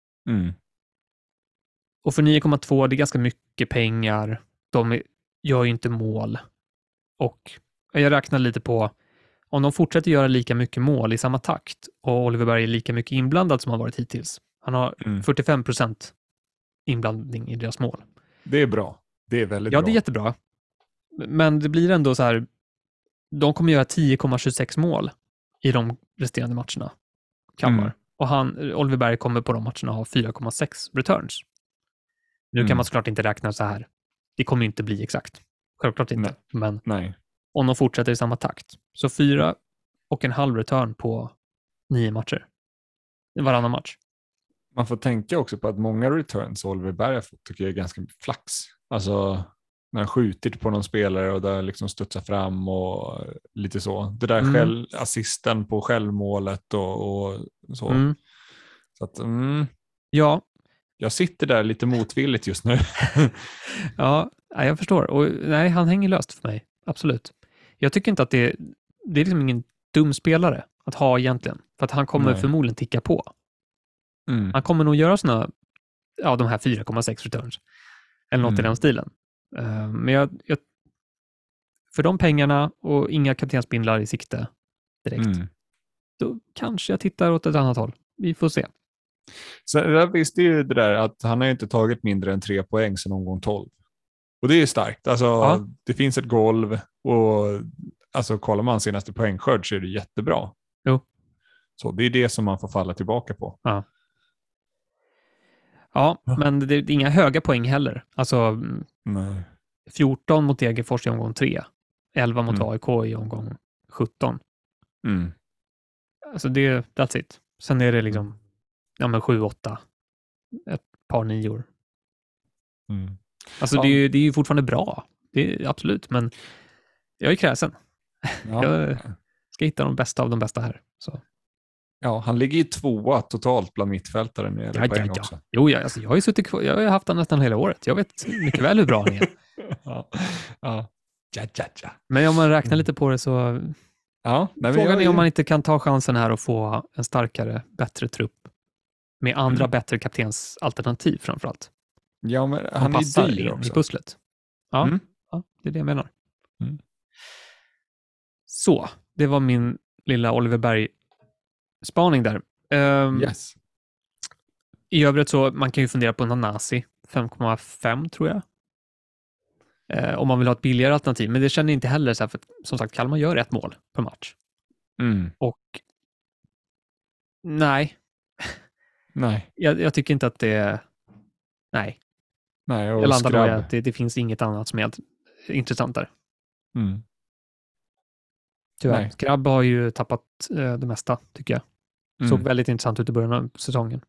Och för 9,2, det är ganska mycket pengar. De gör ju inte mål. Och jag räknar lite på, om de fortsätter göra lika mycket mål i samma takt och Oliver Berg är lika mycket inblandad som han varit hittills. Han har 45% inblandning i deras mål. Det är bra. Det är väldigt bra. Ja, det är jättebra. Men det blir ändå så här, de kommer göra 10,26 mål i de resterande matcherna. Kalmar. Och Oliver Berg kommer på de matcherna ha 4,6 returns. Nu kan man såklart inte räkna så här. Det kommer inte bli exakt. Självklart inte. Men om de fortsätter i samma takt. Så 4,5 return på 9 matcher. Varannan match. Man får tänka också på att många returns Oliver Berg har fått tycker jag är ganska flax. Alltså när han skjuter på någon spelare och där liksom studsar fram och lite så. Det där assisten på självmålet och så. Så att, ja. Jag sitter där lite motvilligt just nu. Ja, jag förstår. Och nej, han hänger löst för mig. Absolut. Jag tycker inte att det är liksom ingen dum spelare att ha egentligen. För att han kommer förmodligen ticka på. Han kommer nog göra de här 4,6 returns. Eller något i den stilen. Men jag för de pengarna och inga kaptensbindlar i sikte direkt, då kanske jag tittar åt ett annat håll. Vi får se. Så jag visste ju det där att han har inte tagit mindre än 3 poäng sedan omgång 12. Och det är starkt. Alltså, det finns ett golv och alltså, kollar man senaste poängskörd så är det jättebra. Jo. Så det är det som man får falla tillbaka på. Ja, men det är inga höga poäng heller. Alltså 14 mot Degerfors i omgång 3. 11 mot AIK i omgång 17. Alltså that's it. Sen är det liksom 7-8. Ett par 9. Alltså det är ju fortfarande bra. Det är absolut, men jag är kräsen. Jag ska hitta de bästa av de bästa här. Så. Ja, han ligger ju 2 totalt bland mittfältare när det gäller poäng också. Jo, alltså jag har ju suttit kvar, jag har haft han nästan hela året. Jag vet mycket väl hur bra han är. Men om man räknar lite på det så frågan är om man inte kan ta chansen här och få en starkare, bättre trupp med andra bättre kaptensalternativ framförallt. Ja, men han är dyr också. I pusslet. Ja, det är det jag menar. Så, det var min lilla Oliver Berg-spaning där. Yes. I övrigt så, man kan ju fundera på Nanasi, 5,5 tror jag. Om man vill ha ett billigare alternativ. Men det känner jag inte heller så här, för som sagt, Kalmar gör 1 mål per match. Och nej. Jag tycker inte att det nej. Jag landar då i att det finns inget annat som är helt intressant där. Tyvärr. Skrabb har ju tappat det mesta, tycker jag. Såg väldigt intressant ut i början av säsongen.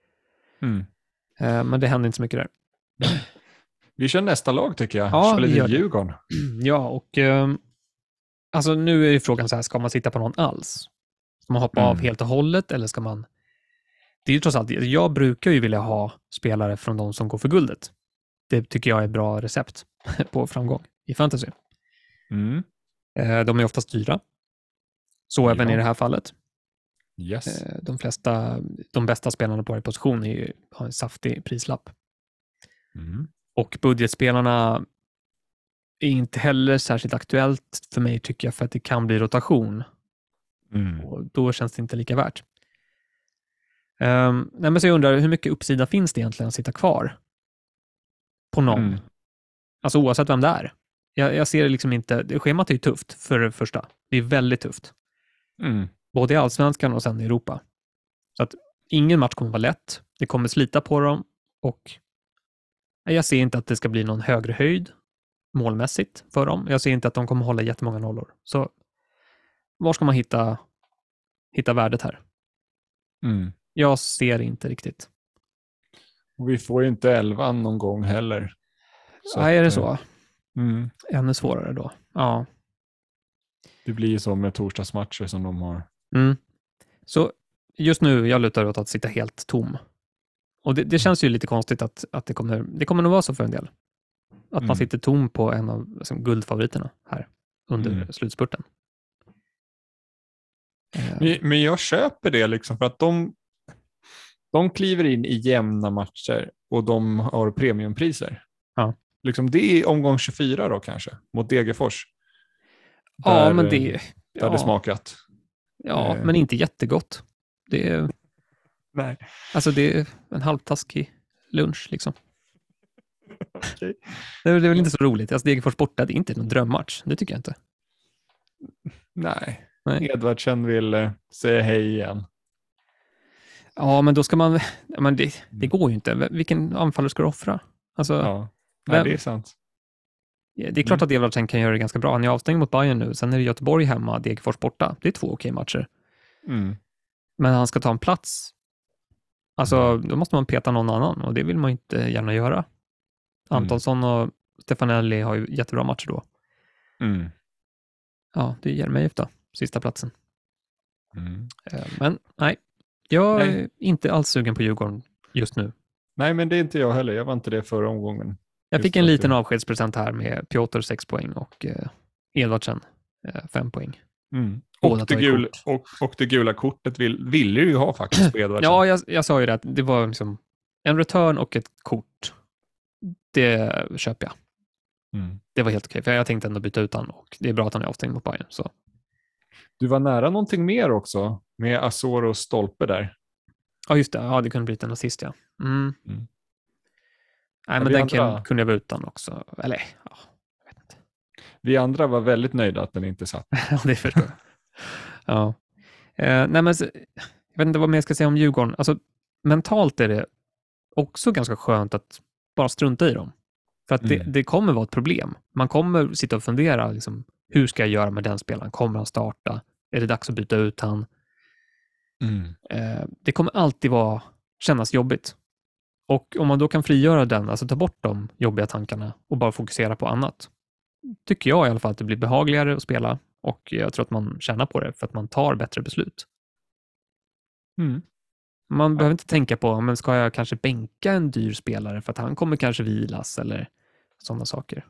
Men det hände inte så mycket där. Vi kör nästa lag tycker jag. Ja, kör lite Djurgården. Ja, och alltså nu är ju frågan så här, ska man sitta på någon alls? Ska man hoppa av helt och hållet eller ska man... Det är ju trots allt, jag brukar ju vilja ha spelare från de som går för guldet. Det tycker jag är bra recept på framgång i fantasy. De är oftast dyra. Så även i det här fallet. Yes. De bästa spelarna på varje position har en saftig prislapp. Och budgetspelarna är inte heller särskilt aktuellt för mig tycker jag, för att det kan bli rotation. Och då känns det inte lika värt. Men så jag undrar, hur mycket uppsida finns det egentligen att sitta kvar på någon? Alltså oavsett vem det är. Jag ser det liksom inte, schemat är ju tufft för det första. Det är väldigt tufft. Både i Allsvenskan och sen i Europa. Så att ingen match kommer vara lätt. Det kommer slita på dem och jag ser inte att det ska bli någon högre höjd målmässigt för dem. Jag ser inte att de kommer hålla jättemånga nollor. Så var ska man hitta värdet här? Jag ser inte riktigt. Och vi får ju inte 11 någon gång heller. Är det så? Ännu svårare då. Ja. Det blir ju så med torsdagsmatcher som de har. Så just nu, jag lutar åt att sitta helt tom. Och det känns ju lite konstigt att det kommer nog vara så för en del. Att man sitter tom på en av liksom, guldfavoriterna här under slutspurten. Men jag köper det liksom för att de kliver in i jämna matcher och de har premiumpriser. Ja. Liksom det är omgång 24 då kanske, mot Degerfors. Ja, men det... Där det smakat. Ja, men inte jättegott. Nej. Alltså det är en halvtaskig lunch liksom. Okay. Det är väl inte så roligt. Alltså Degerfors borta, det är inte någon drömmatch. Det tycker jag inte. Nej. Edvardsen vill säga hej igen. Ja, men då ska man... Men det går ju inte. Vilken anfallare ska du offra? Alltså, ja, nej, det är sant. Det är klart att Edvardsen kan göra det ganska bra. Han är avstängd mot Bayern nu. Sen är det Göteborg hemma, Degerfors borta. Det är 2 okej matcher. Men han ska ta en plats. Alltså, då måste man peta någon annan och det vill man inte gärna göra. Antonsson och Stefanelli har ju jättebra matcher då. Ja, det är Jeremejeff då. Sista platsen. Men nej, jag är inte alls sugen på Djurgården just nu. Nej, men det är inte jag heller. Jag var inte det förra omgången. Jag fick en liten avskedspresent här med Piotr 6 poäng och Edvardsen 5 poäng. Och det gula kortet ville ju ha faktiskt på Edvardsen. Ja, jag sa ju det att det var liksom en return och ett kort. Det köper jag. Det var helt okej, för jag tänkte ändå byta ut han och det är bra att han är avstängd mot Bayern. Så. Du var nära någonting mer också med Azor och Stolpe där. Ja, just det. Ja, det kunde blivit en assist, ja. Nej, men den kunde jag vara utan också. Eller, ja, jag vet inte. Vi andra var väldigt nöjda att den inte satt. Ja, det förstår jag. Ja. Nej, men jag vet inte vad mer jag ska säga om Djurgården. Alltså, mentalt är det också ganska skönt att bara strunta i dem. För att det kommer vara ett problem. Man kommer sitta och fundera, liksom, hur ska jag göra med den spelaren? Kommer han starta? Är det dags att byta ut han? Det kommer alltid kännas jobbigt. Och om man då kan frigöra den, alltså ta bort de jobbiga tankarna och bara fokusera på annat, tycker jag i alla fall att det blir behagligare att spela och jag tror att man tjänar på det för att man tar bättre beslut. Man behöver inte tänka på, men ska jag kanske bänka en dyr spelare för att han kommer kanske vilas eller sådana saker.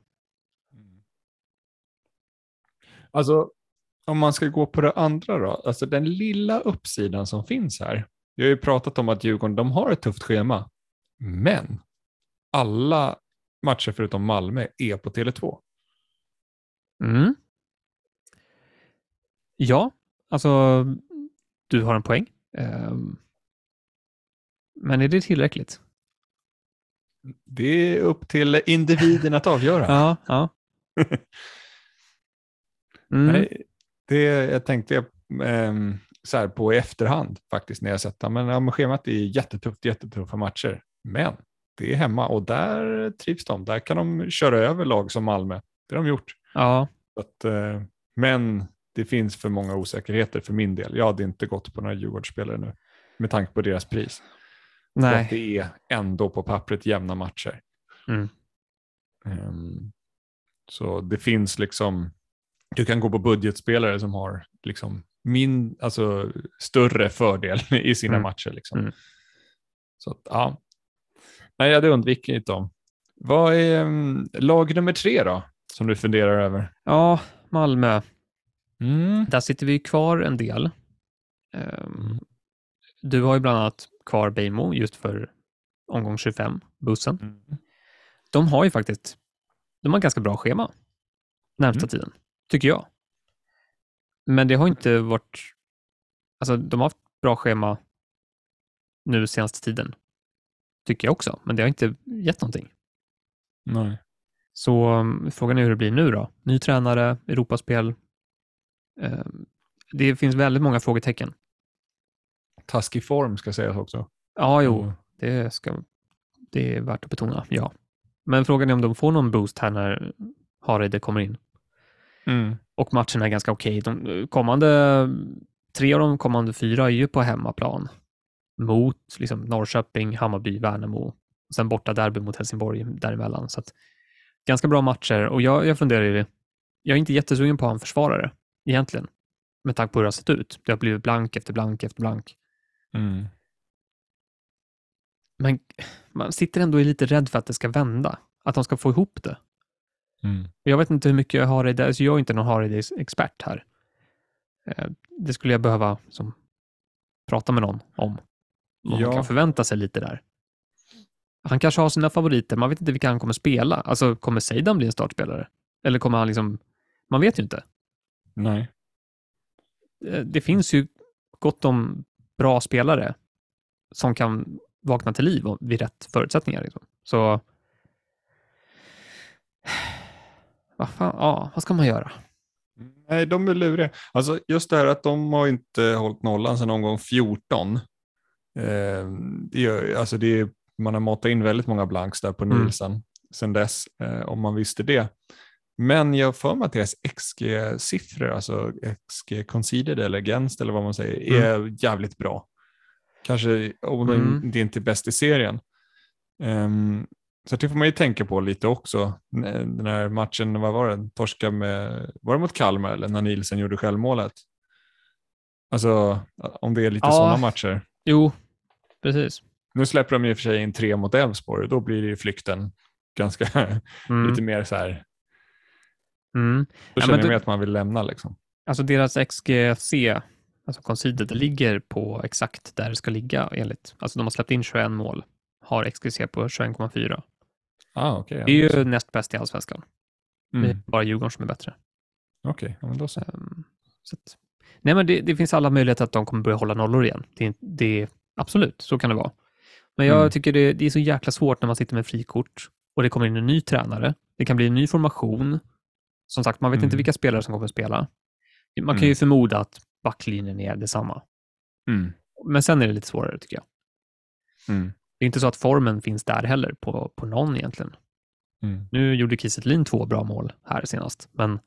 Alltså, om man ska gå på det andra då, alltså den lilla uppsidan som finns här. Jag har ju pratat om att Djurgården, de har ett tufft schema, men alla matcher förutom Malmö är på Tele2. Ja, alltså du har en poäng. Men är det tillräckligt? Det är upp till individen att avgöra. Ja. Nej, jag tänkte så här på i efterhand faktiskt när jag sett det. Men schemat är jättetuffa matcher. Men det är hemma och där trivs de. Där kan de köra över lag som Malmö. Det har de gjort. Ja. Men det finns för många osäkerheter för min del. Jag hade inte gått på några Djurgårdsspelare nu med tanke på deras pris. Nej. Så att det är ändå på pappret jämna matcher. Så det finns liksom, du kan gå på budgetspelare som har liksom större fördel i sina matcher. Liksom. Så att, ja. Nej, jag hade undvikit dem. Vad är lag nummer 3 då, som du funderar över? Ja, Malmö. Där sitter vi kvar en del. Du har ju bland annat kvar Beijmo just för omgång 25, bussen. De har ju faktiskt ganska bra schema närmsta tiden, tycker jag. Men det har inte varit... Alltså, de har haft bra schema nu senaste tiden, tycker jag också. Men det har inte gett någonting. Nej. Så frågan är hur det blir nu då. Ny tränare, Europaspel. Det finns väldigt många frågetecken. Taskig form ska sägas också. Ja, jo. Det är värt att betona, ja. Men frågan är om de får någon boost här när Hareide kommer in. Och matcherna är ganska okej. De 3 av de kommande 4 är ju på hemmaplan. Mot liksom Norrköping, Hammarby, Värnamo. Och sen borta derby mot Helsingborg däremellan. Så att, ganska bra matcher. Och jag funderar i det. Jag är inte jättesugen på att ha en försvarare egentligen. Med tanke på hur det har sett ut. Det har blivit blank efter blank efter blank. Men man sitter ändå lite rädd för att det ska vända. Att de ska få ihop det. Mm. Jag vet inte hur mycket jag har i det. Alltså jag är inte någon Harry-expert här. Det skulle jag behöva prata med någon om. Vad man kan Ja, förvänta sig lite där. Han kanske har sina favoriter. Man vet inte vilka han kommer spela. Alltså, kommer Seidan bli en startspelare? Eller kommer han liksom... Man vet ju inte. nej. Det finns ju gott om bra spelare som kan vakna till liv vid rätt förutsättningar. Liksom. Så... Vad fan, ja, vad ska man göra? Nej, de är luriga. Alltså just det här att de har inte hållit nollan sedan omgång 14. Alltså man har matat in väldigt många blanks där på Nielsen sedan dess, om man visste det. Men jag får mig att deras XG-siffror, alltså XG conceded eller against eller vad man säger, är jävligt bra. Kanske om det inte är bäst i serien. Så det får man ju tänka på lite också. Den här matchen, vad var det? Torska med, var det mot Kalmar eller när Nielsen gjorde självmålet? Alltså om det är lite sådana matcher. Jo, precis. Nu släpper de ju för sig in 3 mot Elfsborg och då blir det ju flykten ganska lite mer så här. Då känner jag med att man vill lämna liksom. Alltså deras XGC, alltså conceded, ligger på exakt där det ska ligga enligt. Alltså de har släppt in 21 mål. Har XGC på 21,4. Okay, det är ju näst bäst i allsvenskan. Det är bara Djurgården som är bättre. Okej, men då så. Nej, men det finns alla möjligheter att de kommer börja hålla nollor igen. Det absolut, så kan det vara. Men jag tycker det är så jäkla svårt när man sitter med frikort och det kommer in en ny tränare. Det kan bli en ny formation. Som sagt, man vet inte vilka spelare som kommer att spela. Man kan ju förmoda att backlinjen är detsamma. Men sen är det lite svårare tycker jag. Det är inte så att formen finns där heller på någon egentligen. Nu gjorde Kiese Thelin 2 bra mål här senast, men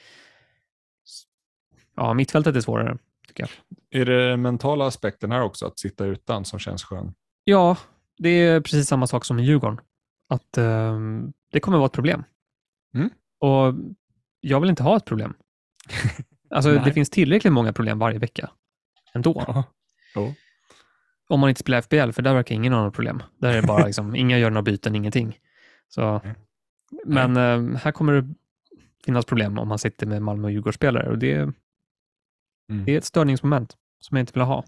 ja, mittfältet är svårare tycker jag. Är det mentala aspekten här också, att sitta utan, som känns skön? Ja, det är precis samma sak som i Djurgården. Att det kommer vara ett problem. Och jag vill inte ha ett problem. Alltså det finns tillräckligt många problem varje vecka ändå. Om man inte spelar FBL, för där verkar ingen ha något problem. Där är det bara liksom, inga gör några byten, ingenting. Så, men här kommer det finnas problem om man sitter med Malmö och Djurgårdsspelare. Och det är ett störningsmoment som jag inte vill ha.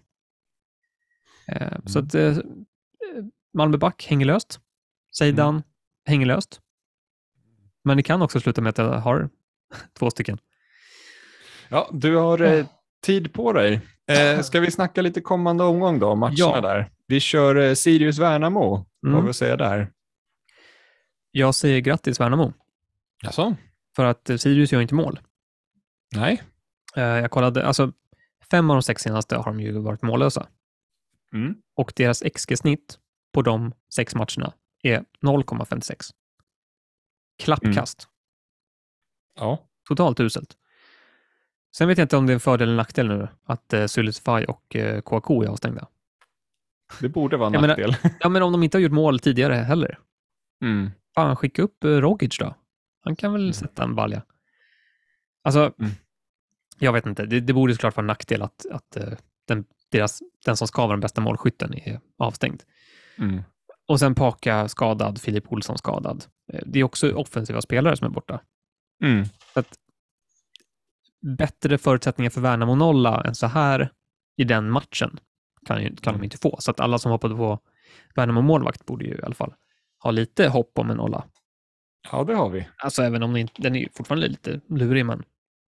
Så att Malmö back hänger löst. Seidan hänger löst. Men det kan också sluta med att jag har 2 stycken. Ja, du har tid på dig. Ska vi snacka lite kommande omgång då, matcherna där? Vi kör Sirius-Värnamo. Vad vill säga där? Jag säger grattis Värnamo. Jaså? För att Sirius gör inte mål. Nej. Jag kollade, alltså 5 av de 6 senaste har de ju varit mållösa. Och deras XG-snitt på de 6 matcherna är 0,56. Klappkast. Ja. Totalt uselt. Sen vet jag inte om det är en fördel eller nackdel nu att Sulisfy och KK är avstängda. Det borde vara en nackdel. Men om de inte har gjort mål tidigare heller. Fan, skicka upp Rogic då. Han kan väl sätta en balja. Alltså, jag vet inte. Det borde såklart vara en nackdel att den som ska vara den bästa målskytten är avstängd. Och sen Paka skadad, Filip Olsson skadad. Det är också offensiva spelare som är borta. Så att bättre förutsättningar för Värnamo nolla än så här i den matchen kan de inte få. Så att alla som hoppade på Värnamo målvakt borde ju i alla fall ha lite hopp om en nolla. Ja, det har vi. Alltså även om den är fortfarande lite lurig, men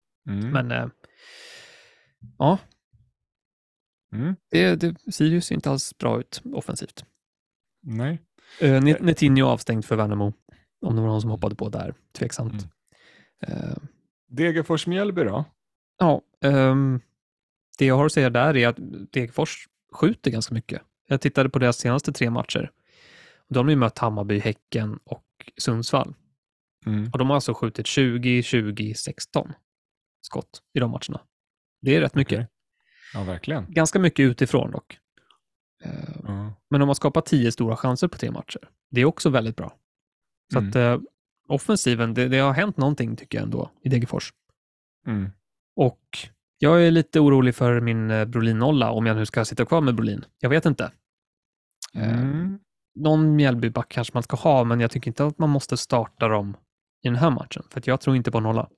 ja. Sirius ser inte alls bra ut offensivt. Nej. Netinho avstängd för Värnamo. Om det var någon som hoppade på där. Tveksamt. Degerfors-Mjällby då? Ja, det jag har att säga där är att Degerfors skjuter ganska mycket. Jag tittade på deras senaste 3 matcher. De har ju mött Hammarby, Häcken och Sundsvall. Och de har alltså skjutit 20, 20, 16 skott i de matcherna. Det är rätt mycket. Ja, verkligen. Ganska mycket utifrån dock. Men de har skapat 10 stora chanser på 3 matcher. Det är också väldigt bra. Så att offensiven, det har hänt någonting tycker jag ändå i Degerfors. Och jag är lite orolig för min Brolin-nolla om jag nu ska sitta kvar med Brolin. Jag vet inte. någon Mjällbyback kanske man ska ha, men jag tycker inte att man måste starta dem i den här matchen, för att jag tror inte på en nolla.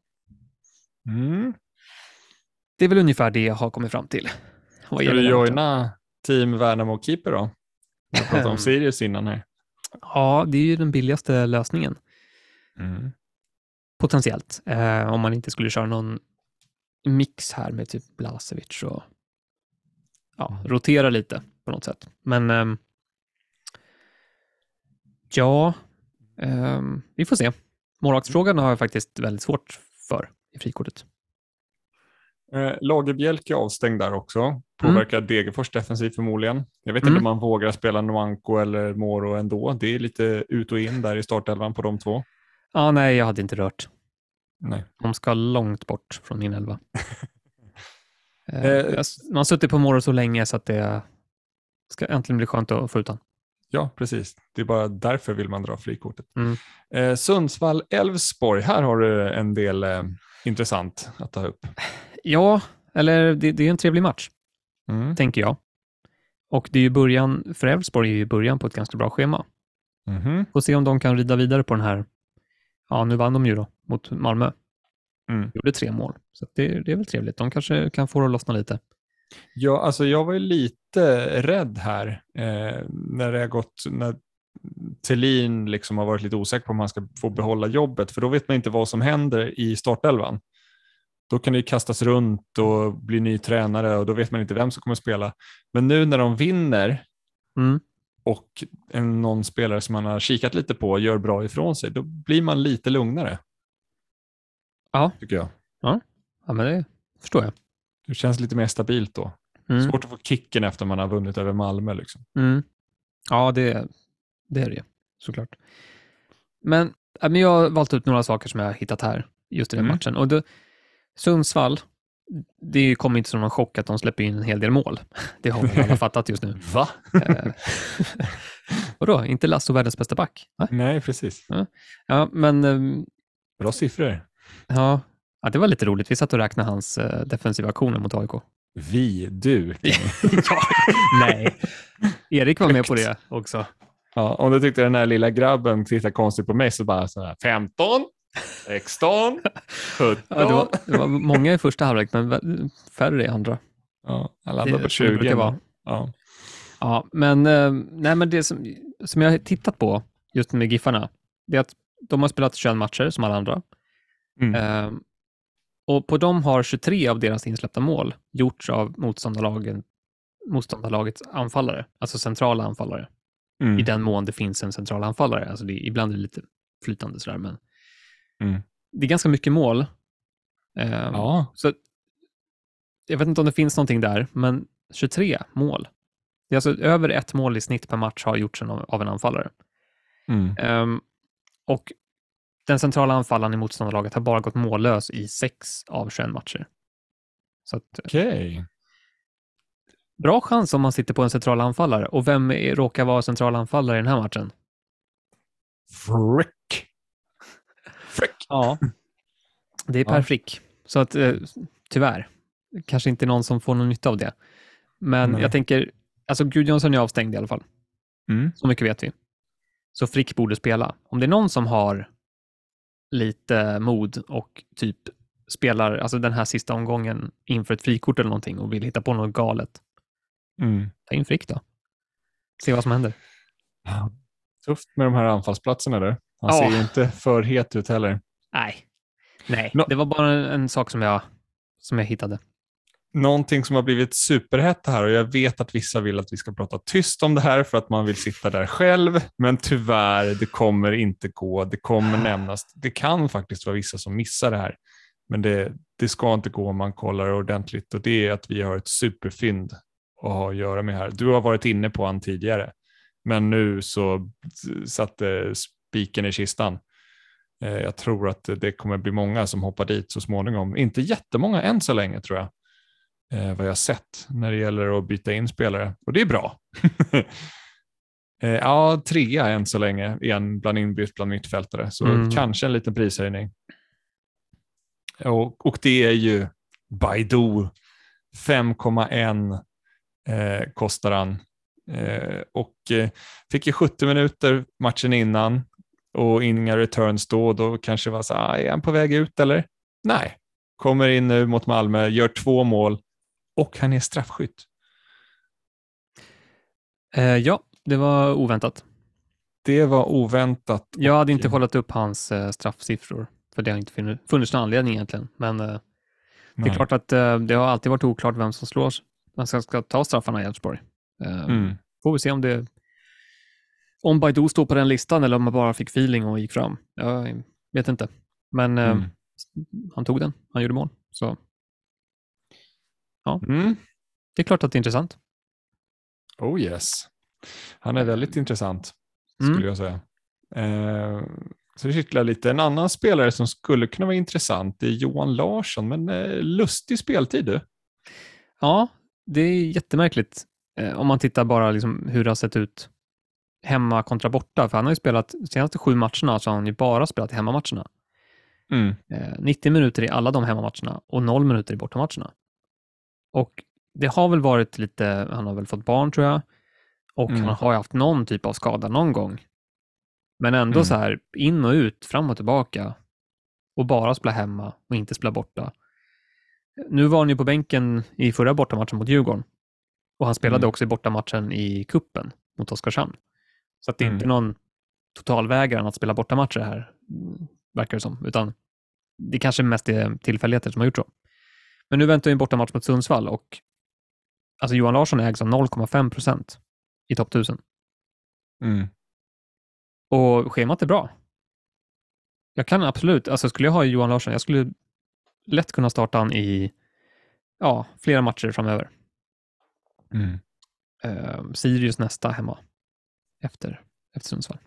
Det är väl ungefär det jag har kommit fram till. Vad Ska gäller du den matchen. joina team Värnamo Keeper då? Vi pratade om Sirius innan här. Ja, det är ju den billigaste lösningen. Potentiellt. Om man inte skulle köra någon mix här med typ Blasevic och rotera lite på något sätt. Men vi får se. Målvaktsfrågan har jag faktiskt väldigt svårt för i frikortet. Lagerbjälk är avstängd där också. Påverkar Degerfors defensiv förmodligen. Jag vet inte om man vågar spela Nwanko eller Moro ändå. Det är lite ut och in där i startelvan på de två. Ja, nej, jag hade inte rört. Nej. De ska långt bort från min elva. Man har suttit på Moro så länge så att det ska äntligen bli skönt att få ut den. Ja, precis. Det är bara därför vill man dra frikortet. Sundsvall-Elfsborg. Här har du en del intressant att ta upp. Ja, eller det är en trevlig match, tänker jag. Och det är ju början, för Elfsborg är ju början på ett ganska bra schema. Får se om de kan rida vidare på den här. Ja, nu vann de ju då mot Malmö. Gjorde 3 mål. Så det är väl trevligt. De kanske kan få det att lossna lite. Ja, alltså jag var ju lite rädd här när Thelin liksom har varit lite osäker på om han ska få behålla jobbet, för då vet man inte vad som händer i startelvan. Då kan det ju kastas runt och bli ny tränare och då vet man inte vem som kommer att spela. Men nu när de vinner och någon spelare som man har kikat lite på gör bra ifrån sig, då blir man lite lugnare. Ja. Tycker jag. Ja, men det förstår jag. Det känns lite mer stabilt då. Svårt att få kicken efter man har vunnit över Malmö. Liksom. Ja, det är det såklart. Men jag har valt ut några saker som jag har hittat här just i den matchen. Och Sundsvall, det kommer inte som någon chock att de släpper in en hel del mål. Det har vi alla fattat just nu. Va? Vadå? Inte Lasso världens bästa back? Nej, precis. Ja, men... Bra siffror. Ja, det var lite roligt. Vi satt och räknade hans defensiva aktioner mot AIK. Du. Nej. Erik var med på det också. Ja, om du tyckte den här lilla grabben tittade konstigt på mig så bara så här 15, 16, 17. Ja, det var många i första halvlek, men färre i andra. Ja, alla andra på 20. Det vara. Ja, men det som jag har tittat på just med Giffarna, det är att de har spelat 21 matcher som alla andra. Och på dem har 23 av deras insläppta mål gjorts av motståndarlagets anfallare, alltså centrala anfallare. I den mån det finns en central anfallare. Alltså ibland är det lite flytande sådär, men det är ganska mycket mål. Så jag vet inte om det finns någonting där, men 23 mål. Det är alltså över 1 mål i snitt per match har gjorts av en anfallare. Och den centrala anfallaren i motståndarlaget har bara gått mållös i 6 av 21 matcher. Så att, bra chans om man sitter på en central anfallare. Och vem råkar vara central anfallare i den här matchen? Frick. Ja, det är Per Frick. Så att tyvärr, kanske inte någon som får någon nytta av det. Men jag tänker, alltså Gudjonsson är avstängd i alla fall. Så mycket vet vi. Så Frick borde spela. Om det är någon som har lite mod och typ spelar alltså den här sista omgången inför ett frikort eller någonting och vill hitta på något galet. Ta in Frick då. Se vad som händer. Tufft med de här anfallsplatserna där. Han ser ju inte för het ut heller. Nej. Det var bara en sak som jag hittade. Någonting som har blivit superhett här, och jag vet att vissa vill att vi ska prata tyst om det här för att man vill sitta där själv, men tyvärr, det kommer inte gå. Det kommer nämnas. Det kan faktiskt vara vissa som missar det här, men det ska inte gå om man kollar ordentligt, och det är att vi har ett superfynd att ha att göra med här. Du har varit inne på han tidigare, men nu så satte spiken i kistan. Jag tror att det kommer bli många som hoppar dit så småningom. Inte jättemånga än så länge, tror jag. Vad jag sett när det gäller att byta in spelare. Och det är bra. 3 än så länge igen bland inbytt bland mittfältare. Så kanske en liten prishöjning. Och det är ju Baidu. 5,1 kostar han. Och fick ju 70 minuter matchen innan och inga returns då kanske var så här, är han på väg ut eller? Nej, kommer in nu mot Malmö, gör 2 mål och han är straffskytt. Ja, det var oväntat. Det var oväntat. Jag hade inte kollat upp hans straffsiffror, för det har inte funnits någon anledning egentligen. Men det är klart att det har alltid varit oklart vem som slår, vem som ska ta straffarna i Elfsborg. Får vi se om Baidoo står på den listan eller om man bara fick feeling och gick fram. Jag vet inte. Men han tog den. Han gjorde mål. Så ja, det är klart att det är intressant. Oh yes. Han är väldigt intressant, skulle jag säga. Så det kittlar lite. En annan spelare som skulle kunna vara intressant är Johan Larsson, men lustig speltid du. Ja, det är jättemärkligt. Om man tittar bara liksom hur det har sett ut hemma kontra borta. För han har ju spelat, senaste 7 matcherna så har han ju bara spelat i hemmamatcherna. 90 minuter i alla de hemmamatcherna och 0 minuter i bortamatcherna. Och det har väl varit lite, han har väl fått barn tror jag. Och han har ju haft någon typ av skada någon gång. Men ändå så här in och ut, fram och tillbaka. Och bara spela hemma och inte spela borta. Nu var han ju på bänken i förra bortamatchen mot Djurgården. Och han spelade också i bortamatchen i kuppen mot Oskarshamn. Så att det är inte någon totalvägran att spela bortamatcher här, verkar det som. Utan det kanske mest är tillfälligheter som har gjort så. Men nu väntar ju en bortamatch mot Sundsvall och alltså Johan Larsson ägs av 0,5% i topp 1000. Och schemat är bra. Jag kan absolut, alltså skulle jag ha Johan Larsson, jag skulle lätt kunna starta han i flera matcher framöver. Sirius nästa hemma efter Sundsvall.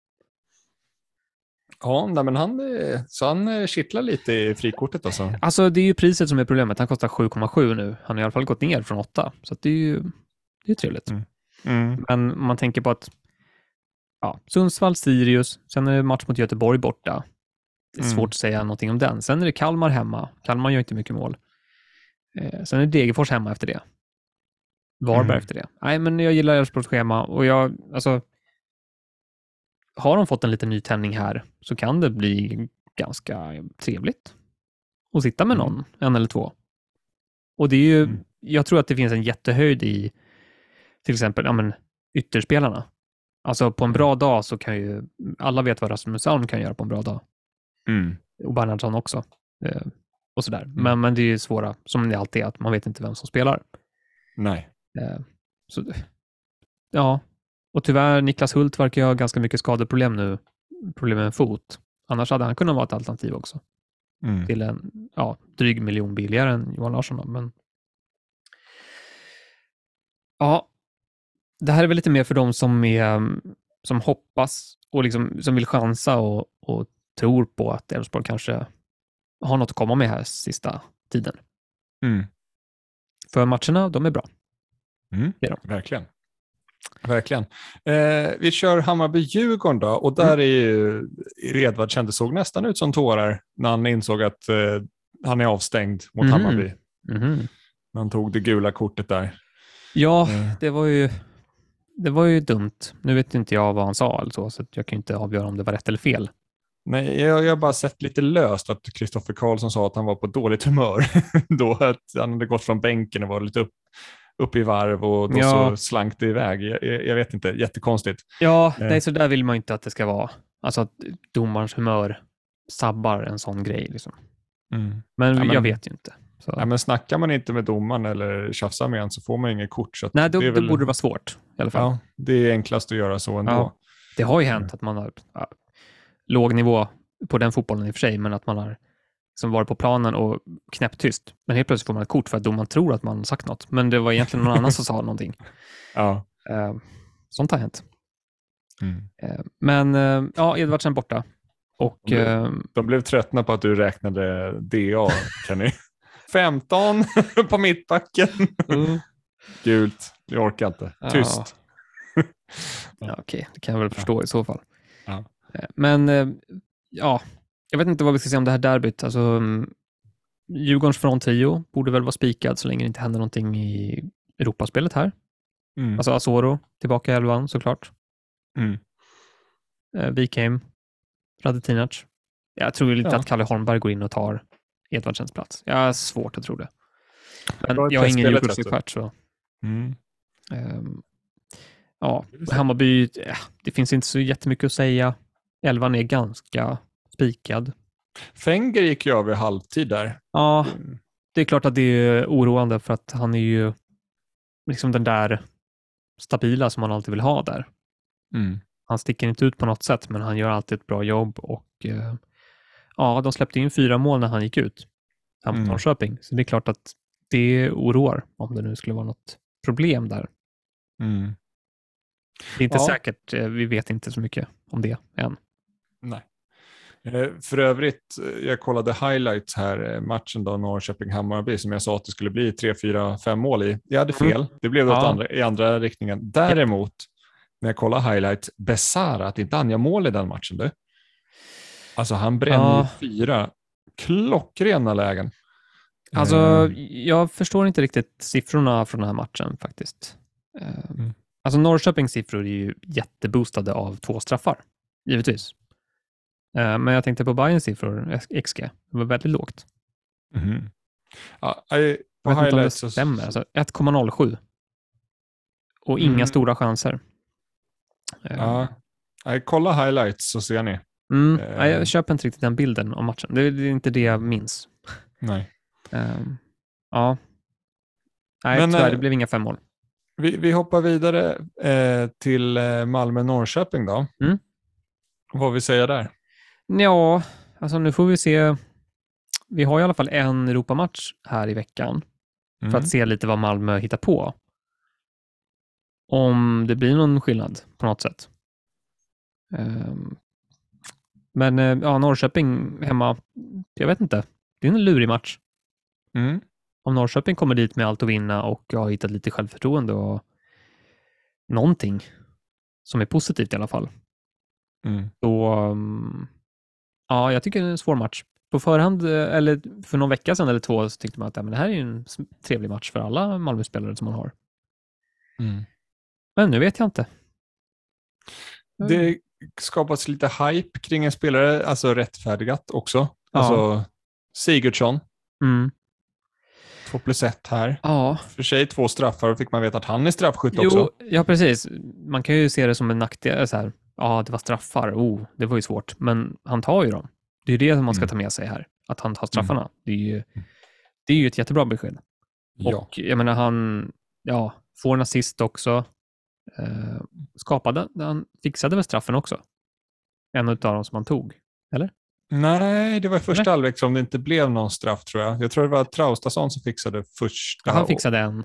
Ja, men han kittlar lite i frikortet alltså. Alltså det är ju priset som är problemet. Han kostar 7,7 nu. Han har i alla fall gått ner från 8. Så att det är ju trevligt. Men man tänker på att Sundsvall, Sirius, sen är det match mot Göteborg borta. Det är svårt att säga någonting om den. Sen är det Kalmar hemma. Kalmar gör inte mycket mål. Sen är det Degerfors hemma efter det. Varberg efter det. Nej, men jag gillar Elfsborgs schema och har de fått en liten ny tändning här så kan det bli ganska trevligt att sitta med någon, en eller två. Och det är ju, jag tror att det finns en jättehöjd i till exempel ytterspelarna. Alltså på en bra dag så kan ju alla vet vad Rasmus Alm kan göra på en bra dag. Och Bernhardsson också. Och sådär. Men det är ju svåra, som det alltid är, att man vet inte vem som spelar. Nej. Så, ja. Och tyvärr, Niklas Hult verkar ha ganska mycket skadeproblem nu. Problem med en fot. Annars hade han kunnat vara ett alternativ också. Till en dryg miljon billigare än Johan Larsson. Men ja, det här är väl lite mer för dem som hoppas och liksom, som vill chansa och tror på att Elfsborg kanske har något att komma med här sista tiden. För matcherna, de är bra. Det är de. Verkligen. Vi kör Hammarby-Djurgården då, och där är ju Edvard såg nästan ut som tårar när han insåg att han är avstängd mot Hammarby. När han tog det gula kortet där. Ja, det var ju dumt. Nu vet inte jag vad han sa eller så jag kan inte avgöra om det var rätt eller fel. Nej, jag har bara sett lite löst att Kristoffer Karlsson sa att han var på dåligt humör då, att han hade gått från bänken och var lite upp i varv och då så slank det iväg. Jag vet inte, jättekonstigt. Ja, nej, så där vill man inte att det ska vara. Alltså att domarens humör sabbar en sån grej liksom. Men jag vet ju inte. Så. Ja, men snackar man inte med domaren eller tjafsar med en så får man inget kort. Så nej, då borde det vara svårt i alla fall. Ja, det är enklast att göra så ändå. Ja, det har ju hänt att man har låg nivå på den fotbollen i och för sig, men att man har som varit på planen och knäpptyst. Men helt plötsligt får man ett kort för att domaren tror att man sagt något. Men det var egentligen någon annan som sa någonting. Ja. Sånt har hänt. Men Edvardsen borta. Och, de blev tröttna på att du räknade DA, Kenny. 15 på mittbacken. Gult, jag orkar inte. Tyst. Okej, det kan jag väl förstå i så fall. Ja. Men jag vet inte vad vi ska säga om det här derbyt. Alltså, Djurgårdens fronttrio borde väl vara spikad så länge det inte händer någonting i Europaspelet här. Alltså Asoro tillbaka i 11 såklart. Wikheim, Radetinac. Jag tror lite att Kalle Holmberg går in och tar Edvardsens plats. Jag har svårt att tro det. Men jag har ingen Djurgårdsexpert så... Hammarby, det finns inte så jättemycket att säga. 11 är ganska spikad. Fenger gick ju över halvtid där. Ja, det är klart att det är oroande för att han är ju liksom den där stabila som man alltid vill ha där. Han sticker inte ut på något sätt, men han gör alltid ett bra jobb och de släppte in 4 mål när han gick ut här mot Norrköping. Så det är klart att det oroar om det nu skulle vara något problem där. Det är inte säkert, vi vet inte så mycket om det än. Nej. För övrigt, jag kollade highlights här, matchen då Norrköping-Hammarby, som jag sa att det skulle bli 3, 4, 5 mål i. Jag hade fel, det blev i andra riktningen. Däremot, när jag kollar highlights, Besara, att inte han gör mål i den matchen. Du. Alltså han bränner 4 klockrena lägen. Alltså, jag förstår inte riktigt siffrorna från den här matchen faktiskt. Alltså Norrköpings siffror är ju jätteboostade av 2 straffar, givetvis. Men jag tänkte på Bayerns siffror, XG, det var väldigt lågt. Ja, jag vet inte om det stämmer, alltså 1,07. Och inga stora chanser. Kolla highlights så ser ni. Jag köper inte riktigt den bilden av matchen. Det är inte det jag minns. Nej. Nej, tyvärr, det blev inga 5 mål. Vi hoppar vidare till Malmö-Norrköping då. Vad vi säger där? Ja, alltså nu får vi se. Vi har i alla fall en Europamatch här i veckan för att se lite vad Malmö hittar på. Om det blir någon skillnad på något sätt. Men Norrköping hemma, jag vet inte. Det är en lurig match. Om Norrköping kommer dit med allt att vinna och har hittat lite självförtroende och någonting som är positivt i alla fall. Då, jag tycker det är en svår match. På förhand, eller för någon vecka sedan eller 2, så tyckte man att men det här är ju en trevlig match för alla Malmö-spelare som man har. Men nu vet jag inte. Det skapas lite hype kring en spelare, alltså rättfärdigat också. Alltså Sigurdsson. 2+1 här. För sig 2 straffar, och fick man veta att han är straffskytt också. Ja, precis. Man kan ju se det som en nackdel. Så här, det var straffar. Det var ju svårt. Men han tar ju dem. Det är det man ska ta med sig här. Att han tar straffarna. Det är ju ett jättebra besked. Och jag menar, han får en assist också. Han fixade väl straffen också. En av dem som han tog. Eller? Nej, det var första halvlek som det inte blev någon straff, tror jag. Jag tror det var Traustason som fixade första. Han fixade en.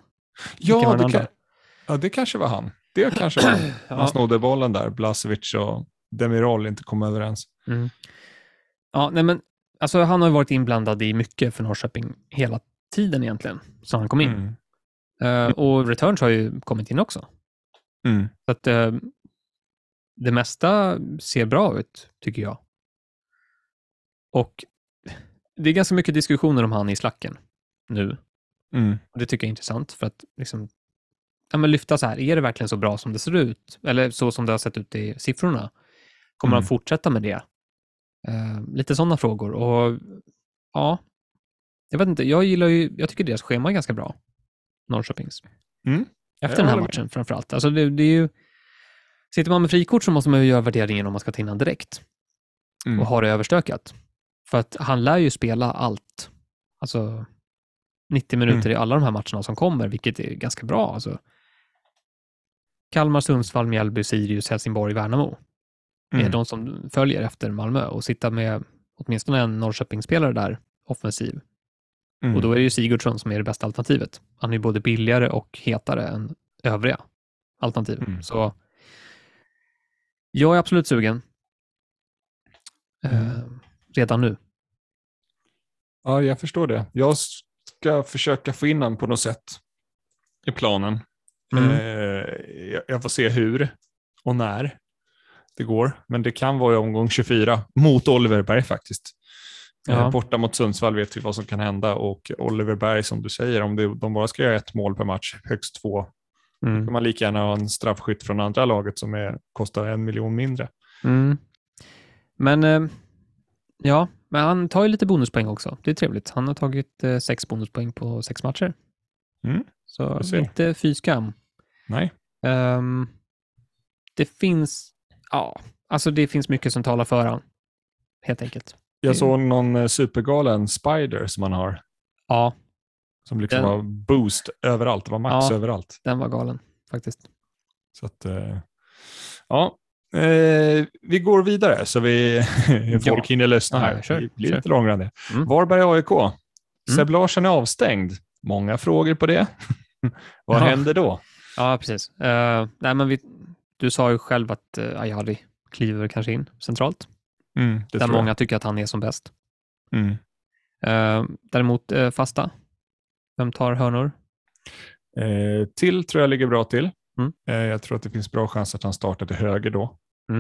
Det kanske var han. Det kanske var han. Han snodde bollen där. Blasevic och Demirol inte kom överens. Men alltså, han har ju varit inblandad i mycket för Norrköping hela tiden egentligen, så han kom in. Och Returns har ju kommit in också. Så att det mesta ser bra ut, tycker jag. Och det är ganska mycket diskussioner om han i slacken nu. Och det tycker jag är intressant, för att liksom, lyfta så här, är det verkligen så bra som det ser ut? Eller så som det har sett ut i siffrorna? Kommer han fortsätta med det? Lite sådana frågor. Och jag vet inte, jag tycker deras schema är ganska bra. Norrköpings. Efter den här matchen framförallt. Alltså det är ju, sitter man med frikort så måste man ju göra värderingen om man ska ta in han direkt. Och ha det överstökat. För att han lär ju spela allt. Alltså 90 minuter i alla de här matcherna som kommer, vilket är ganska bra. Alltså, Kalmar, Sundsvall, Mjällby, Sirius, Helsingborg, Värnamo är de som följer efter Malmö, och sitta med åtminstone en Norrköpingsspelare där offensiv. Och då är det ju Sigurdsson som är det bästa alternativet. Han är ju både billigare och hetare än övriga alternativ. Så jag är absolut sugen. Redan nu. Ja, jag förstår det. Jag ska försöka få in honom på något sätt i planen. Jag får se hur och när det går. Men det kan vara i omgång 24 mot Oliver Berg faktiskt. Borta mot Sundsvall vet vi vad som kan hända, och Oliver Berg, som du säger, om de bara ska göra 1 mål per match, högst 2, Då kan man lika gärna ha en straffskytt från andra laget som kostar 1 miljon mindre. Men men han tar ju lite bonuspoäng också. Det är trevligt. Han har tagit 6 bonuspoäng på 6 matcher. Så inte fy skam. Nej. Det finns det finns mycket som talar för han. Helt enkelt. Jag såg någon supergalen Spider som han har. Ja. Som liksom var boost överallt. Det var max överallt. Den var galen faktiskt. Så att, vi går vidare så folk hinner lyssna här. Det blir lite långrandigt. Varberg AIK. Seb Larsson är avstängd. Många frågor på det. Vad händer då? Ja, precis. Du sa ju själv att Ayari kliver kanske in centralt. Där många tycker att han är som bäst. Däremot fasta. Vem tar hörnor? Till tror jag ligger bra till. Jag tror att det finns bra chans att han startar till höger då.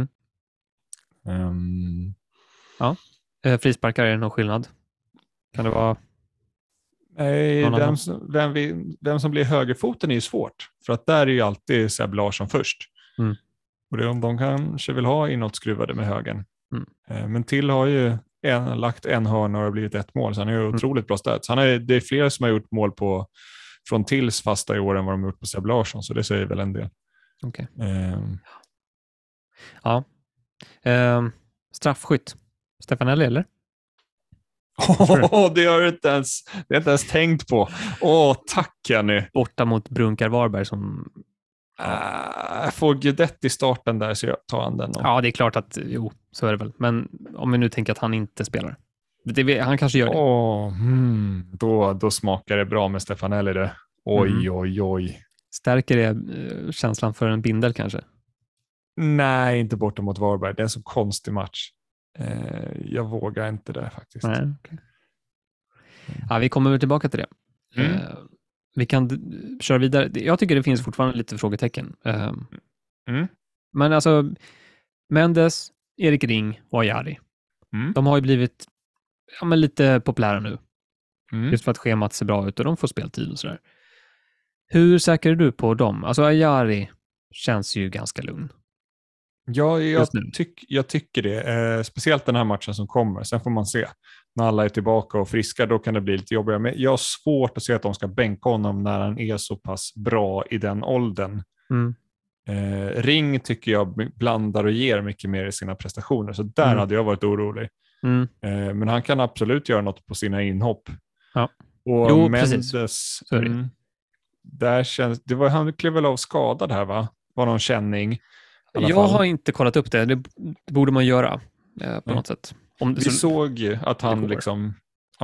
Frisparkar, är det någon skillnad? Kan det vara... Nej, vem som blir högerfoten är ju svårt. För att där är ju alltid Seb Larsson först. Och det är om de kanske vill ha inåtskruvade med högen. Men Till har ju lagt en hörna och blivit 1 mål. Så han är ju otroligt bra stats. Det är fler som har gjort mål från Tills fasta i år än vad de har gjort på Seb Larsson. Så det säger väl en del. Okej. Straffskytt. Stefanelli, eller? Det har jag inte ens tänkt på. Tack Kenny. Borta mot Brunkar Varberg som... Jag får Guidetti i starten där så jag tar han den. Ja, det är klart att, så är det väl. Men om vi nu tänker att han inte spelar. Han kanske gör det. Då smakar det bra med Stefanelli det. Oj. Stärker det känslan för en bindel kanske? Nej, inte borta mot Varberg. Det är en så konstig match. Jag vågar inte det faktiskt. Nej, okay. Vi kommer väl tillbaka till det. Vi kan köra vidare. Jag tycker det finns fortfarande lite frågetecken. Men alltså Mendes, Erik Ring och Ayari. De har ju blivit lite populära nu. Just för att schemat ser bra ut och de får speltid och sådär. Hur säker är du på dem? Alltså Ayari känns ju ganska lugn. Ja, jag tycker det. Speciellt den här matchen som kommer. Sen får man se. När alla är tillbaka och friska, då kan det bli lite jobbigare. Men jag har svårt att se att de ska bänka honom när han är så pass bra i den åldern. Ring tycker jag blandar och ger mycket mer i sina prestationer. Så där hade jag varit orolig. Men han kan absolut göra något på sina inhopp. Ja. Och Mendes, det var han klev väl av skadad här va? Var någon känning? Jag har inte kollat upp det. Det borde man göra på något sätt. Vi såg ju att han liksom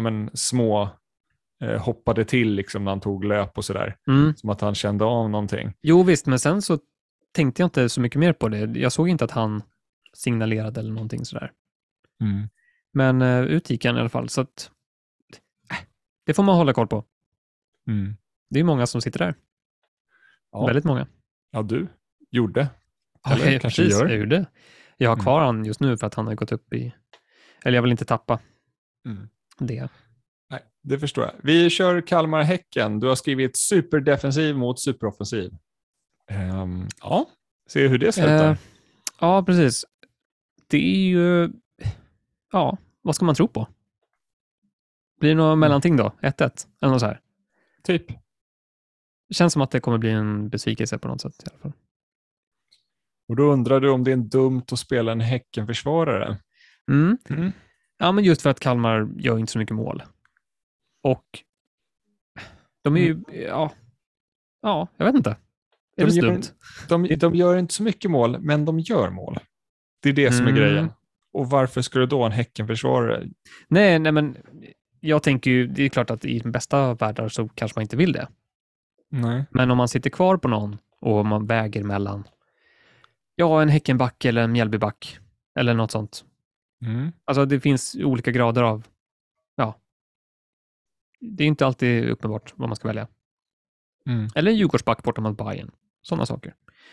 hoppade till liksom när han tog löp och sådär. Som att han kände av någonting. Jo visst, men sen så tänkte jag inte så mycket mer på det. Jag såg inte att han signalerade eller någonting sådär. Men utgick han i alla fall. Så att det får man hålla koll på. Det är många som sitter där. Ja. Väldigt många. Ja, du gjorde. Eller kanske precis, jag gjorde. Jag har kvar han just nu för att han har gått upp i... Eller jag vill inte tappa det. Nej, det förstår jag. Vi kör Kalmar-Häcken. Du har skrivit superdefensiv mot superoffensiv. Se hur det slutar. Ja, precis. Det är ju... Ja, vad ska man tro på? Blir det något mellanting då? 1-1? Eller något så här? Typ. Det känns som att det kommer bli en besvikelse på något sätt i alla fall. Och då undrar du om det är dumt att spela en Häcken-försvarare? Ja, men just för att Kalmar gör inte så mycket mål. Och de är ju... Ja, jag vet inte. Är det dumt? De gör inte så mycket mål, men de gör mål. Det är det som är grejen. Och varför skulle du då en Häcken-försvarare? Nej, men jag tänker ju, det är klart att i den bästa världar så kanske man inte vill det. Nej. Men om man sitter kvar på någon och man väger mellan en Häckenback eller en Mjällbyback eller något sånt. Alltså det finns olika grader av det är inte alltid uppenbart vad man ska välja. Eller en Djurgårdsback borta mot Bayern. Sådana saker.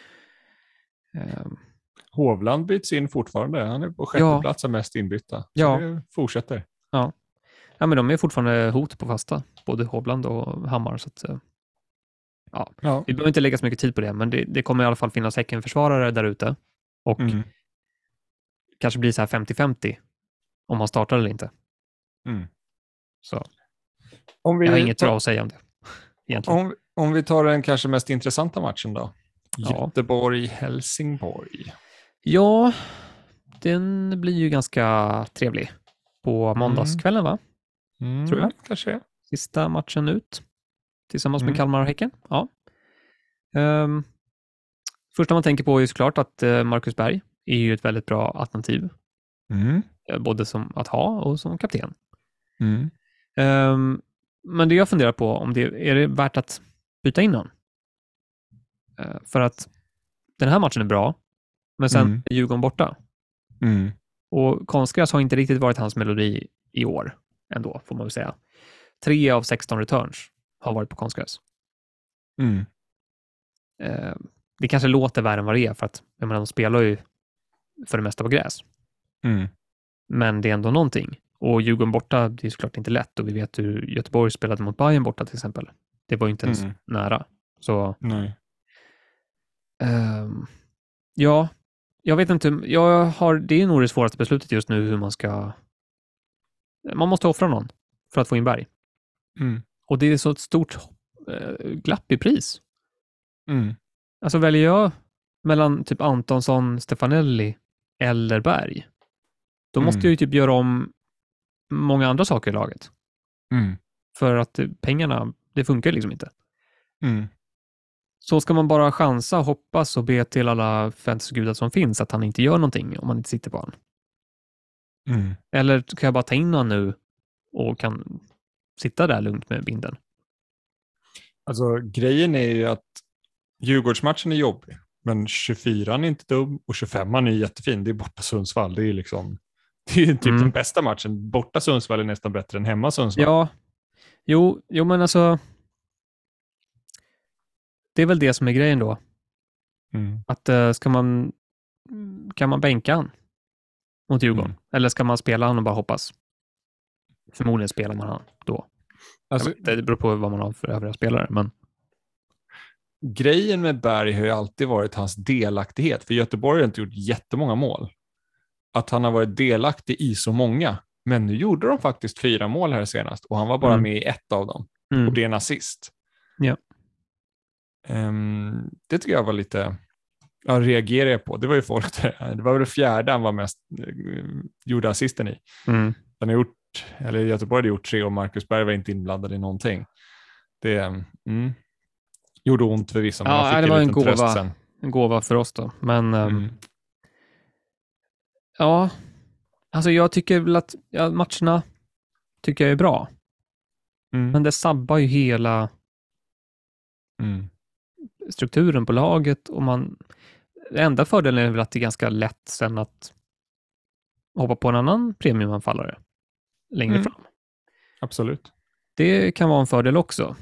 Hovland byts in fortfarande. Han är på 6:e plats mest inbytta. Så det fortsätter. Ja, men de är fortfarande hot på fasta. Både Hovland och Hammar. Så att, Vi behöver inte lägga så mycket tid på det, men det kommer i alla fall finnas Häcken-försvarare där ute. Och kanske blir så här 50-50 om man startar eller inte. Så jag har inget bra att säga om det. Egentligen. Om vi tar den kanske mest intressanta matchen då. Göteborg-Helsingborg. Ja, den blir ju ganska trevlig på måndagskvällen, va? Tror jag. Kanske. Sista matchen ut. Tillsammans med Kalmar och Häcken. Ja. Första man tänker på är såklart att Marcus Berg är ju ett väldigt bra alternativ. Både som att ha och som kapten. Men det jag funderar på, om är det värt att byta in honom? För att den här matchen är bra, men sen är Djurgården borta. Och konstgräs har inte riktigt varit hans melodi i år ändå, får man väl säga. 3 av 16 returns har varit på konstgräs. Det kanske låter värre än vad det är, för att jag menar, de spelar ju för det mesta på gräs. Men det är ändå någonting. Och Djurgården borta, det är såklart inte lätt. Och vi vet hur Göteborg spelade mot Bayern borta till exempel. Det var ju inte ens nära. Så nej. Ja, jag vet inte. Det är nog det svåraste beslutet just nu, hur man ska... Man måste offra någon för att få in Berg. Och det är så ett stort glapp i pris. Alltså väljer jag mellan typ Antonsson, Stefanelli eller Berg, då måste jag ju typ göra om många andra saker i laget. För att pengarna, det funkar liksom inte. Så ska man bara chansa, hoppas och be till alla fantasygudar som finns att han inte gör någonting om man inte sitter på honom. Eller kan jag bara ta in honom nu och kan sitta där lugnt med binden? Alltså grejen är ju att Djurgårdsmatchen är jobbig, men 24 är inte dum och 25 är jättefin. Det är borta Sundsvall. Det är liksom, det är typ den bästa matchen. Borta Sundsvall är nästan bättre än hemma Sundsvall. Ja, jo men alltså det är väl det som är grejen då. Att kan man bänka han mot Djurgården? Eller ska man spela han och bara hoppas? Förmodligen spelar man han då. Alltså, det beror på vad man har för övriga spelare, men grejen med Berg har ju alltid varit hans delaktighet. För Göteborg har inte gjort jättemånga mål. Att han har varit delaktig i så många. Men nu gjorde de faktiskt 4 mål här senast. Och han var bara med i 1 av dem. Och det är en assist. Ja. Det tycker jag var lite... Jag reagerade på. Det var ju folk där. Det var väl det 4:e han var mest gjorde assisten i. Han har gjort, eller Göteborg hade gjort 3 och Marcus Berg var inte inblandad i någonting. Det gjorde ont för vissa. Ja, man fick det var en gåva för oss då. Men ja, alltså jag tycker väl att matcherna tycker jag är bra. Men det sabbar ju hela strukturen på laget och enda fördelen är väl att det är ganska lätt sen att hoppa på en annan premiumanfallare längre fram. Absolut. Det kan vara en fördel också.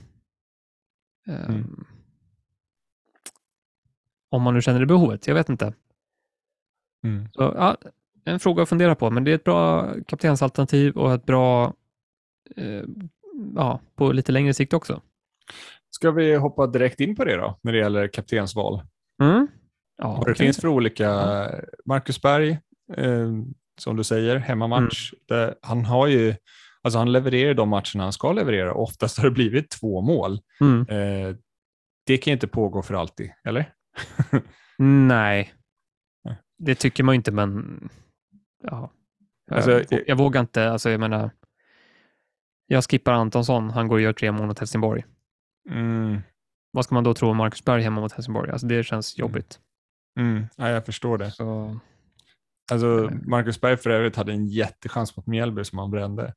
Om man nu känner det behovet, jag vet inte. Så, ja, en fråga att fundera på, men det är ett bra kaptensalternativ och ett bra på lite längre sikt också. Ska vi hoppa direkt in på det då, när det gäller kaptensval? Ja, vad det finns för olika... Marcus Berg, som du säger, hemmamatch. Han har ju... Alltså han levererar de matcherna han ska leverera. Oftast har det blivit 2 mål. Det kan inte pågå för alltid, eller? Nej. Det tycker man inte, men... Ja. Alltså, jag vågar inte, alltså jag menar... Jag skippar Antonsson, han går och gör 3 mål mot Helsingborg. Vad ska man då tro om Marcus Berg hemma mot Helsingborg? Alltså det känns jobbigt. Ja, jag förstår det. Så... Alltså Marcus Berg för övrigt hade en jättechans mot Mjällby som han brände.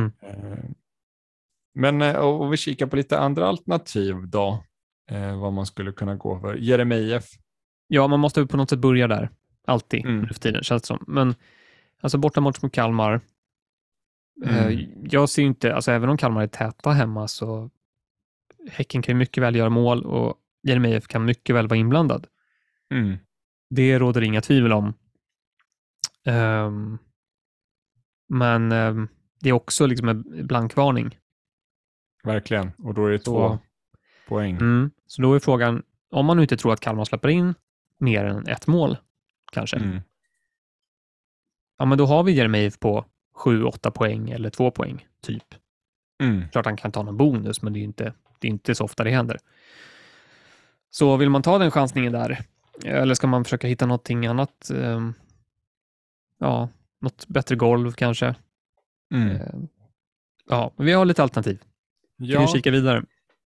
Men och vi kikar på lite andra alternativ då. Vad man skulle kunna gå för. Jeremejeff. Ja, man måste på något sätt börja där. Alltid nu för tiden, känns det som. Men alltså bortamatch mot Kalmar. Jag ser inte, alltså även om Kalmar är täta hemma så Häcken kan ju mycket väl göra mål och Jeremejeff kan mycket väl vara inblandad. Det råder inga tvivel om. Men det är också liksom en blankvarning. Verkligen, och då är det 2 poäng. Så då är frågan, om man nu inte tror att Kalmar släpper in mer än ett mål, kanske. Ja, men då har vi Jeremejeff på 7-8 poäng eller 2 poäng, typ. Klart han kan ta någon bonus, men det är inte så ofta det händer. Så vill man ta den chansningen där? Eller ska man försöka hitta någonting annat? Något bättre golv kanske? Ja, vi har lite alternativ. Kan vi kika vidare?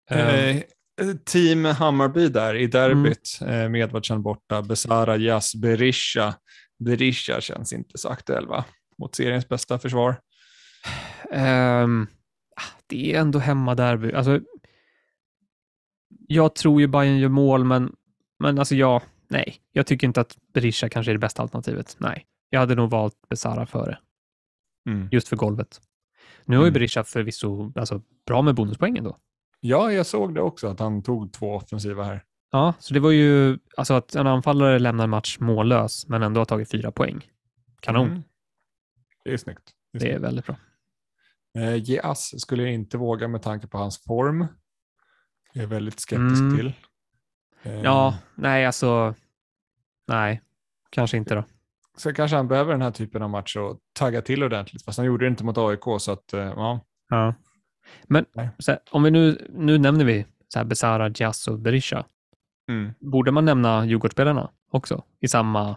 Team Hammarby där i derbyt med Edvardsen borta. Besara, Jas, Berisha. Berisha känns inte så aktuell, va? Mot seriens bästa försvar. Det är ändå hemmaderby. Alltså, jag tror ju Bayern gör mål, men alltså nej. Jag tycker inte att Berisha kanske är det bästa alternativet. Nej, jag hade nog valt Besara före. Just för golvet. Nu har ju Berisha förvisso bra med bonuspoängen då. Ja, jag såg det också, att han tog 2 offensiva här. Ja, så det var ju att en anfallare lämnar en match mållös, men ändå har tagit 4 poäng. Kanon. Det är snyggt. Det är väldigt bra. Jas skulle jag inte våga med tanke på hans form. Jag är väldigt skeptisk till. Nej, kanske inte då. Så kanske han behöver den här typen av match och tagga till ordentligt. Fast han gjorde det inte mot AIK, så att ja. Men om vi nu nämner vi så här Besara, Jas och Berisha. Borde man nämna Djurgårdsspelarna också i samma,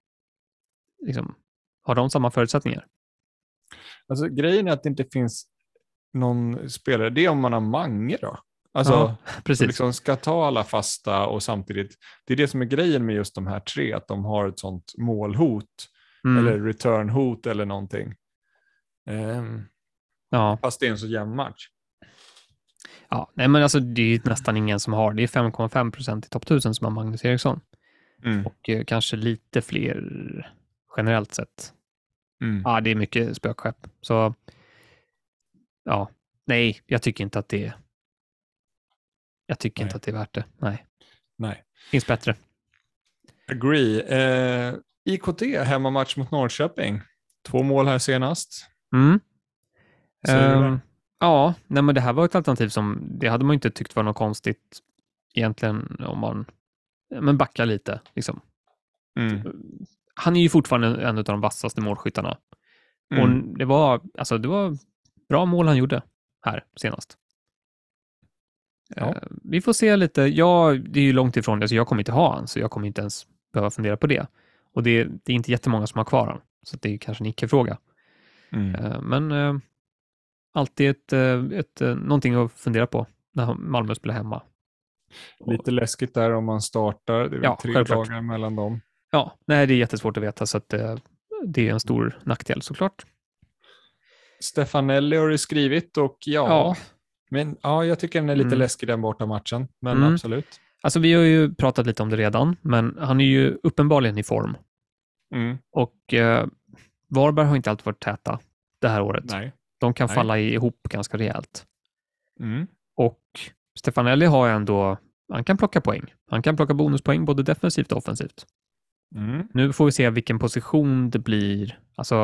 har de samma förutsättningar? Alltså grejen är att det inte finns någon spelare. Det är om man har Mange då. Precis. Ska ta alla fasta och samtidigt. Det är det som är grejen med just de här 3. Att de har ett sånt målhot. Eller returnhot eller någonting. Fast det är en så jämn match. Ja, nej, men det är nästan ingen som har. Det är 5,5% i topp 1000 som har Magnus Eriksson. Och kanske lite fler generellt sett. Ja, det är mycket spökskepp. Så nej, jag tycker inte att det är värt det. Nej. Finns bättre. Agree. IKT hemmamatch mot Norrköping. 2 mål här senast. Men det här var ett alternativ som det hade man inte tyckt var något konstigt egentligen om man backar lite liksom. Han är ju fortfarande en av de vassaste målskyttarna. Och det var bra mål han gjorde här senast. Vi får se lite. Det är ju långt ifrån det, så jag kommer inte ha han, så jag kommer inte ens behöva fundera på det. Och det är inte jättemånga som har kvar han, så det är kanske en icke-fråga. Men alltid någonting att fundera på när Malmö spelar hemma. Lite läskigt där om man startar. Det är väl 3 självklart. dagar mellan dem. Ja, nej, det är jättesvårt att veta, så att det är en stor nackdel såklart. Stefanelli har du skrivit och men jag tycker den är lite läskig den borta matchen, men absolut. Alltså vi har ju pratat lite om det redan, men han är ju uppenbarligen i form. Och Varberg har inte alltid varit täta det här året. Nej. De kan falla ihop ganska rejält. Och Stefanelli har ändå, han kan plocka poäng. Han kan plocka bonuspoäng både defensivt och offensivt. Nu får vi se vilken position det blir.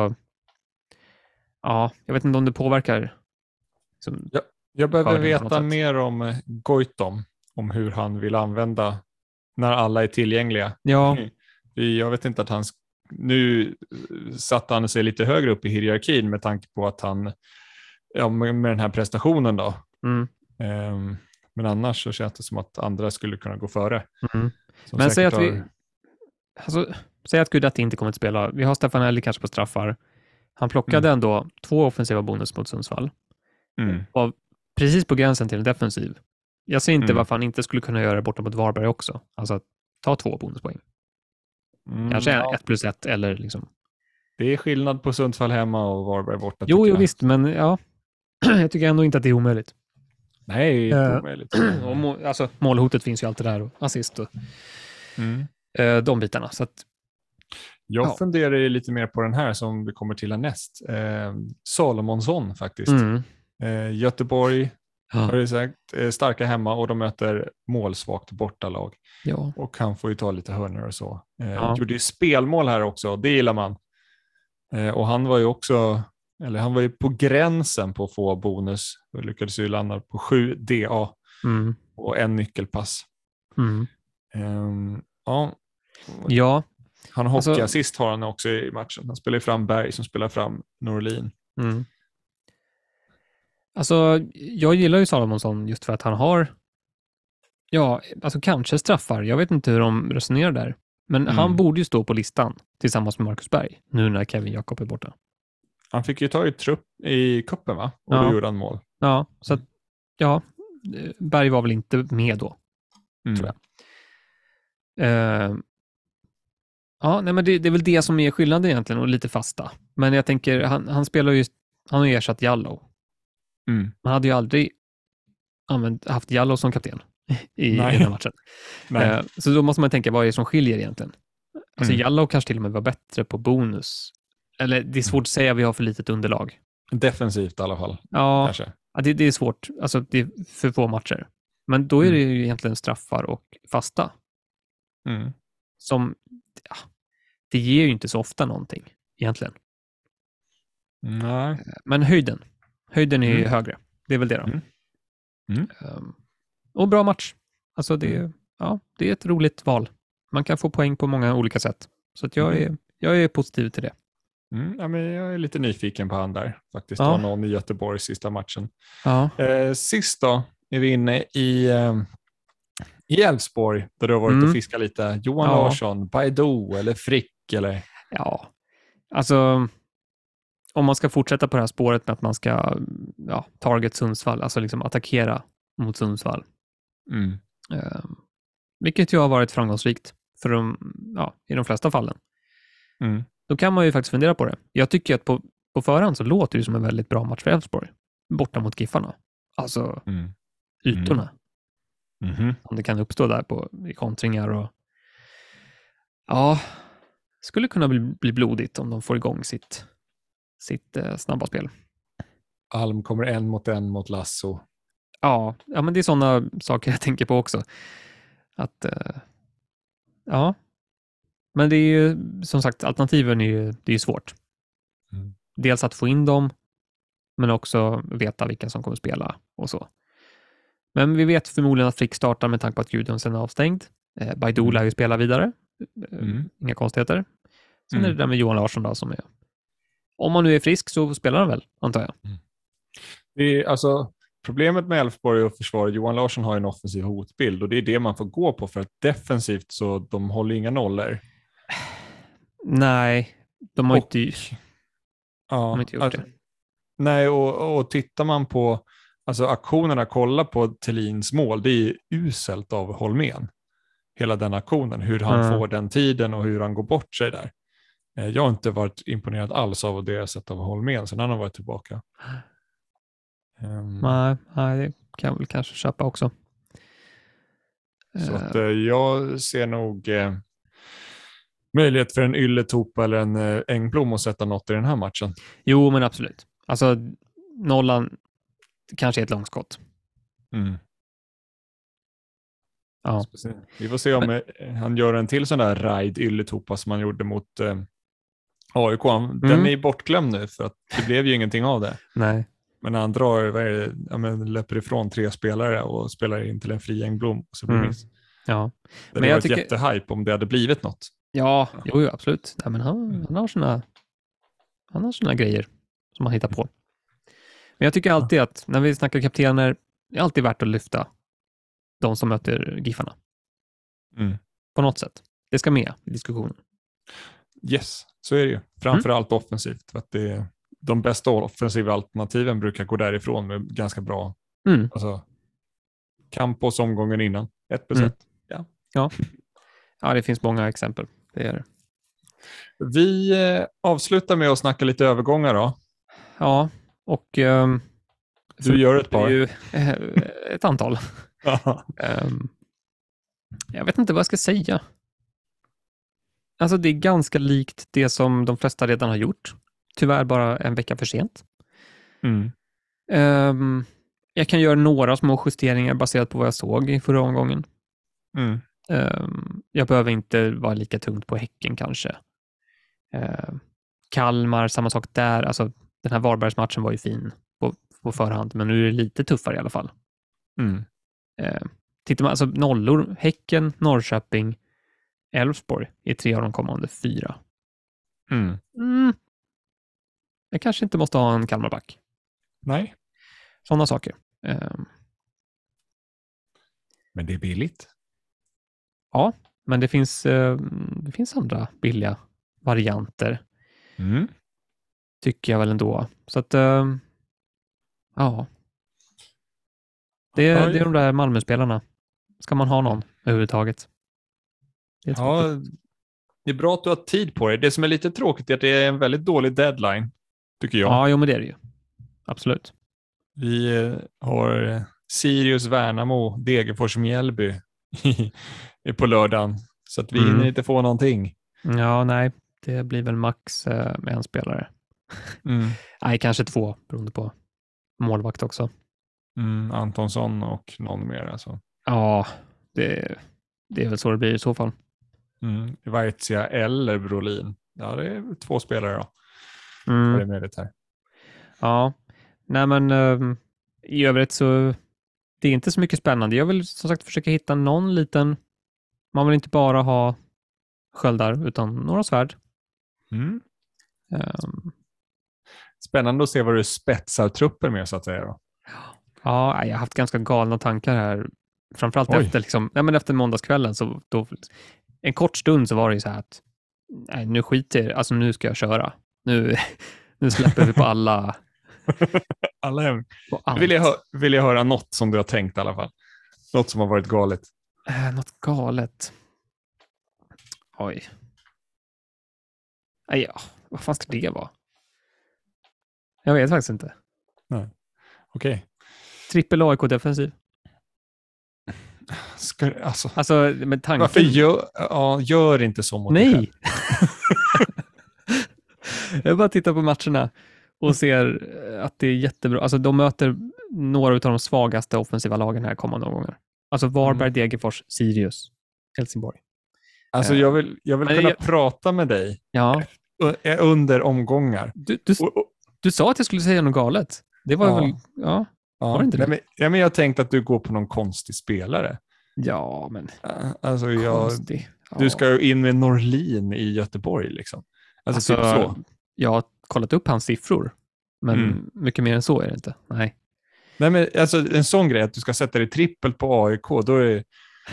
Jag vet inte om det påverkar. Jag behöver veta mer om Goitom, om hur han vill använda när alla är tillgängliga. Ja. Jag vet inte att nu satte han sig lite högre upp i hierarkin med tanke på att han med den här prestationen då. Men annars så känns det som att andra skulle kunna gå före. Men säg att Guidetti inte kommer att spela. Vi har Stefanelli kanske på straffar. Han plockade ändå 2 offensiva bonus mot Sundsvall. Och precis på gränsen till en defensiv. Jag ser inte varför han inte skulle kunna göra det borta mot Varberg också. Alltså ta 2 bonuspoäng. Kanske 1+1 eller liksom. Det är skillnad på Sundsvall hemma och Varberg borta. Jo visst, men jag tycker ändå inte att det är omöjligt. Nej, inte omöjligt. Målhotet finns ju alltid där och assist och de bitarna. Så att, jag funderar ju lite mer på den här som vi kommer till näst. Salomonsson faktiskt. Göteborg har du sagt, starka hemma och de möter målsvagt bortalag. Ja. Och han får ju ta lite hörnor och så. Gjorde ju spelmål här också, det gillar man. Och han var ju på gränsen på att få bonus och lyckades ju landa på 7 DA. och en nyckelpass. Ja. Ja. Han har hockeyassist har han också i matchen. Han spelar fram Berg som spelar fram Norlin. Alltså, jag gillar ju Salomonsson just för att han har alltså kanske straffar. Jag vet inte hur de resonerar där. Men han borde ju stå på listan tillsammans med Marcus Berg nu när Kevin Jakob är borta. Han fick ju ta i trupp i kuppen, va? Och då gjorde han mål. Ja, så att, Berg var väl inte med då, tror jag. Nej, men det är väl det som är skillnaden egentligen och lite fasta. Men jag tänker, han spelar ju, han har ju ersatt Jallow. Man hade ju aldrig haft Jallow som kapten i den här matchen. Så då måste man tänka, vad är det som skiljer egentligen? Alltså Jallow kanske till och med var bättre på bonus. Eller det är svårt att säga, vi har för litet underlag. Defensivt i alla fall. Ja, kanske. Det är svårt. Alltså det är för få matcher. Men då är det ju egentligen straffar och fasta. Som, det ger ju inte så ofta någonting egentligen. Nej. Men höjden är ju högre. Det är väl det då. Och bra match. Alltså det är ett roligt val. Man kan få poäng på många olika sätt. Så att jag är positiv till det. Ja, men jag är lite nyfiken på han där. Faktiskt var någon i Göteborg sista matchen. Sist då är vi inne i Elfsborg där du har varit och fiskat lite. Johan Larsson, Baidoo eller Frick eller? Ja, alltså om man ska fortsätta på det här spåret med att man ska target Sundsvall, alltså liksom attackera mot Sundsvall. Vilket ju har varit framgångsrikt för i de flesta fallen. Då kan man ju faktiskt fundera på det. Jag tycker att på förhand så låter det som en väldigt bra match för Elfsborg. Borta mot Giffarna. Alltså ytorna. Om det kan uppstå där i kontringar och skulle kunna bli blodigt om de får igång sitt snabba spel. Alm kommer 1-1 mot Lasso. Ja, men det är sådana saker jag tänker på också. Att men det är ju som sagt, alternativen det är svårt. Dels att få in dem, men också veta vilka som kommer spela och så. Men vi vet förmodligen att Frick startar med tanke på att Gudjonsen är avstängd. Baidoo lär ju spela vidare. Inga konstigheter. Sen är det där med Johan Larsson då som är... Om man nu är frisk så spelar han väl, antar jag. Det är, alltså, problemet med Elfsborg och försvar, Johan Larsson har en offensiv hotbild och det är det man får gå på för att defensivt så de håller inga nollor. Nej, de har inte gjort det. Nej, och tittar man på aktionerna, kolla på Thelins mål, det är uselt av Holmén. Hela den aktionen, hur han får den tiden och hur han går bort sig där. Jag har inte varit imponerad alls av det sätt av Holmén sen han har varit tillbaka. Nej, det kan jag väl kanske köpa också. Så att jag ser nog möjlighet för en Ylletupa eller en Engblom att sätta något i den här matchen. Jo, men absolut. Alltså, nollan kanske är ett långskott. Ja. Vi får se om han gör en till sån där ride Ylletupa som han gjorde mot AIK. Den är bortglömd nu för att det blev ju ingenting av det. Nej. Men när han drar, löper ifrån 3 spelare och spelar in till en fri Engblom så blir det det hade varit jättehype om det hade blivit något. Ja, jo absolut. Ja, men han har såna grejer som han hittar på. Men jag tycker alltid att när vi snackar kaptener, det är alltid värt att lyfta de som möter Giffarna. På något sätt. Det ska med i diskussionen. Yes, så är det ju. Framförallt offensivt. För att de bästa offensiva alternativen brukar gå därifrån med ganska bra Campos omgången innan. 1%. Ja, det finns många exempel. Det är det. Vi avslutar med att snacka lite övergångar då. Ja, och du gör ett par. Ju, ett antal. Jag vet inte vad jag ska säga. Alltså det är ganska likt det som de flesta redan har gjort. Tyvärr bara en vecka för sent. Jag kan göra några små justeringar baserat på vad jag såg i förra omgången. Jag behöver inte vara lika tungt på Häcken kanske. Kalmar, samma sak där. Alltså, den här Varbergsmatchen var ju fin på förhand, men nu är det lite tuffare i alla fall. tittar man alltså nollor, Häcken, Norrköping, Elfsborg är 3 av de kommande 4. Jag kanske inte måste ha en Kalmarback. Nej. Sådana saker. Men det är billigt. Ja, men det finns andra billiga varianter. Tycker jag väl ändå. Så att, ja. Det är de där Malmö-spelarna. Ska man ha någon överhuvudtaget? Det är tråkigt. Det är bra att du har tid på dig. Det som är lite tråkigt är att det är en väldigt dålig deadline, tycker jag. Ja, jo, men det är det ju. Absolut. Vi har Sirius, Värnamo, Degerfors, Mjällby på lördagen. Så att vi hinner inte få någonting. Ja, nej. Det blir väl max med en spelare. Nej, kanske 2, beroende på målvakt också. Antonsson och någon mer alltså. Ja, det är väl så det blir i så fall. Vaitia eller Brolin. Ja, det är 2 spelare då. Det är med det här. Ja, nej men i övrigt så det är inte så mycket spännande. Jag vill som sagt försöka hitta någon liten, man vill inte bara ha sköldar utan några svärd. Spännande att se vad du spetsar trupper med så att säga då. Ja, jag har haft ganska galna tankar här. Framförallt efter måndagskvällen så då, en kort stund så var det ju så här att nej, nu skiter jag, alltså nu ska jag köra. Nu släpper vi på alla. Alla hem. Vill jag höra något som du har tänkt i alla fall. Något som har varit galet. Något galet. Oj. Ja, vad fan ska det vara? Jag vet faktiskt inte. Nej. Okej. Trippel AIK-defensiv. Alltså, med tanken... Varför gör inte så mot dig själv? Jag bara tittar på matcherna och ser att det är jättebra. Alltså de möter några av de svagaste offensiva lagen här kommande gånger. Alltså Varberg, Degerfors, Sirius, Helsingborg. Alltså jag vill kunna prata med dig under omgångar. Du sa att jag skulle säga något galet. Det var väl... Ja. Var det inte det? Men jag tänkte att du går på någon konstig spelare. Ja, men... Alltså du ska ju in med Norlin i Göteborg liksom. Alltså typ så. Jag har kollat upp hans siffror. Men mycket mer än så är det inte. Nej, men alltså en sån grej att du ska sätta dig trippel på AIK, då är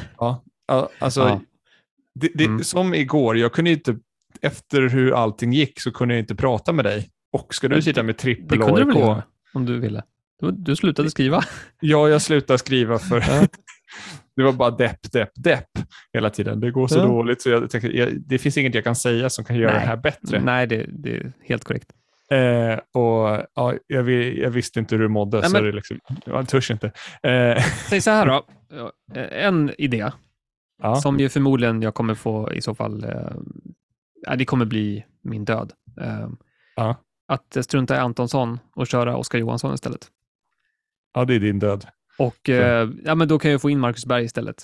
som igår, jag kunde inte, efter hur allting gick så kunde jag inte prata med dig. Och ska du sitta med trippel AIK? Det kunde du väl göra, om du ville. Du slutade skriva. Ja, jag slutade skriva för det var bara depp hela tiden. Det går så dåligt så jag tänkte, det finns inget jag kan säga som kan göra det här bättre. Nej, det är helt korrekt. Jag visste inte hur du mådde, så det liksom, jag törs inte. Säg så här då. En idé som ju förmodligen jag kommer få i så fall, det kommer bli min död. Att strunta i Antonsson och köra Oskar Johansson istället. Ja, det är din död. Och men då kan jag få in Marcus Berg istället.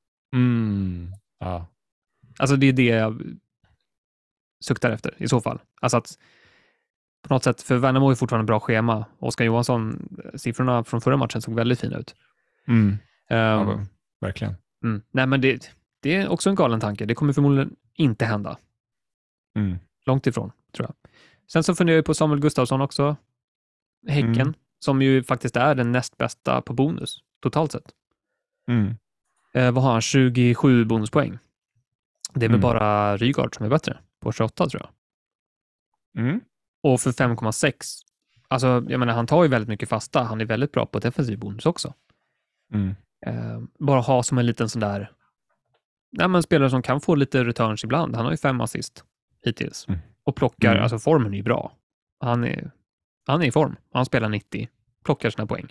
Alltså det är det jag suktar efter i så fall. Alltså att på något sätt, för Värnamo är fortfarande bra schema. Oskar Johansson, siffrorna från förra matchen såg väldigt fina ut. Verkligen. Nej, men det är också en galen tanke. Det kommer förmodligen inte hända. Långt ifrån, tror jag. Sen så funderar jag på Samuel Gustafsson också. Häcken, som ju faktiskt är den näst bästa på bonus, totalt sett. Vad har han? 27 bonuspoäng. Det är väl bara Rygaard som är bättre, på 28 tror jag. Och för 5,6. Alltså, jag menar, han tar ju väldigt mycket fasta. Han är väldigt bra på defensiv bonus också. Bara ha som en liten sån där spelare som kan få lite returns ibland. Han har ju 5 assist hittills. Och plockar, alltså formen är ju bra. Han är i form. Han spelar 90. Plockar sina poäng.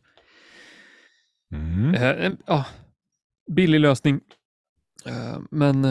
Billig lösning. Men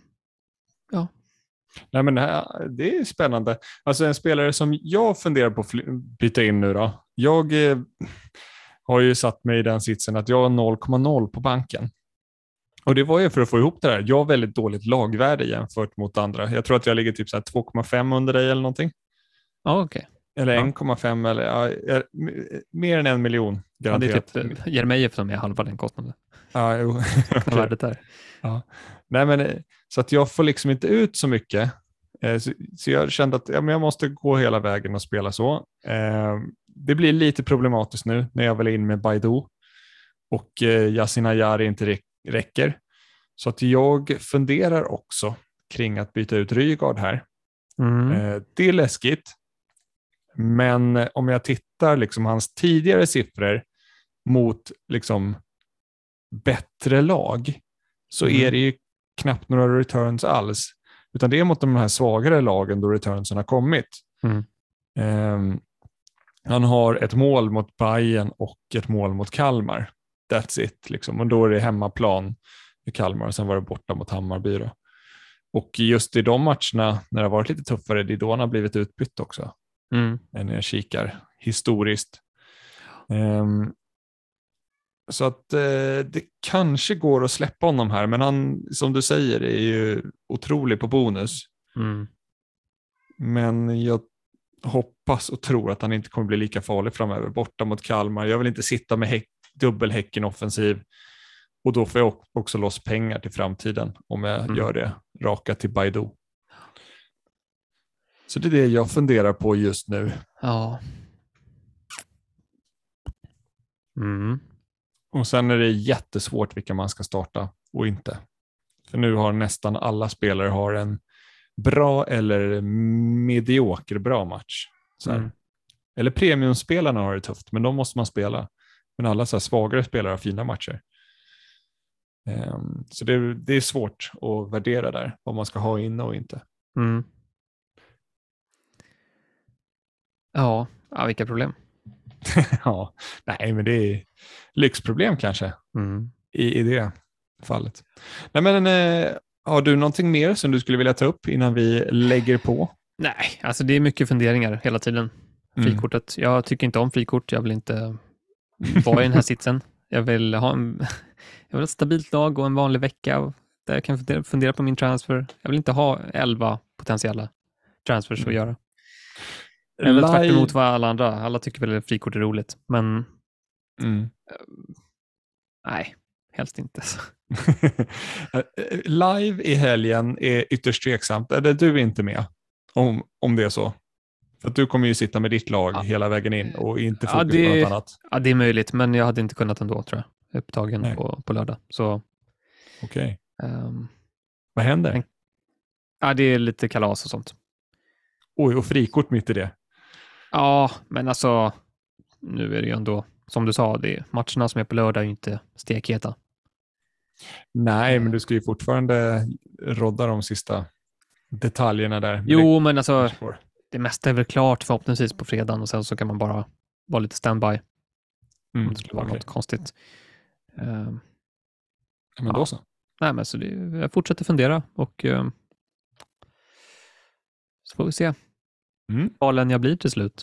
Nej, men det är spännande. Alltså en spelare som jag funderar på att byta in nu då. Jag har ju satt mig i den sitsen att jag har 0,0 på banken. Och det var ju för att få ihop det där. Jag har väldigt dåligt lagvärde jämfört mot andra. Jag tror att jag ligger typ så här 2,5 under dig eller någonting. Ja, okej. Eller 1,5 eller mer än 1 miljon garanterat. Det är typ Jeremejeff som är halva den kostnaden. Ja, jo. Saknar värdet där. Ja. Nej, men, så att jag får liksom inte ut så mycket. Så jag kände att men jag måste gå hela vägen och spela så. Det blir lite problematiskt nu när jag vill in med Baidu och Yasin Ayari inte räcker. Så att jag funderar också kring att byta ut Rygaard här. Det är läskigt. Men om jag tittar liksom hans tidigare siffror mot liksom bättre lag så är det ju knappt några returns alls. Utan det är mot de här svagare lagen då returnsen har kommit. Han har ett mål mot Bayern och ett mål mot Kalmar. That's it. Liksom. Och då är det hemmaplan i Kalmar och sen var det borta mot Hammarby. Då. Och just i de matcherna när det har varit lite tuffare, det är då han har blivit utbytt också. När jag kikar historiskt. Så att det kanske går att släppa honom här, men han, som du säger, är ju otrolig på bonus. Men jag hoppas och tror att han inte kommer bli lika farlig framöver borta mot Kalmar. Jag vill inte sitta med dubbelhäcken offensiv och då får jag också loss pengar till framtiden om jag gör det raka till Baidu. Så det är det jag funderar på just nu. Ja. Och sen är det jättesvårt vilka man ska starta och inte. För nu har nästan alla spelare har en bra eller medioker bra match. Så här. Eller premiumspelarna har det tufft, men de måste man spela. Men alla så här svagare spelare har fina matcher. Så det är svårt att värdera där, vad man ska ha inne och inte. Ja, vilka problem. Ja, nej, men det är lyxproblem kanske i det fallet. Nej, men har du någonting mer som du skulle vilja ta upp innan vi lägger på? Nej, alltså det är mycket funderingar hela tiden. Frikortet. Jag tycker inte om frikort. Jag vill inte vara i den här sitsen. Jag vill ha ett stabilt lag och en vanlig vecka där jag kan fundera på min transfer. Jag vill inte ha 11 potentiella transfers att göra. Jag är väl tvärt emot vad alla andra. Alla tycker väl att frikort är roligt, men nej, helst inte. Live i helgen är ytterst tveksamt. Är det du inte med? Om det är så. För att du kommer ju sitta med ditt lag hela vägen in och inte fokus på något annat. Ja, det är möjligt, men jag hade inte kunnat ändå, tror jag. Upptagen på lördag. Okej. Vad händer? Ja, det är lite kalas och sånt. Oj, och frikort mitt i det. Ja, men alltså nu är det ju ändå, som du sa, matcherna som är på lördag är ju inte stekheta. Nej, men du ska ju fortfarande rodda de sista detaljerna där. Jo, men alltså det mesta är väl klart förhoppningsvis på fredagen och sen så kan man bara vara lite standby. Om det skulle vara något konstigt. Men då så. Nej, men så jag fortsätter fundera och så får vi se valen jag blir till slut.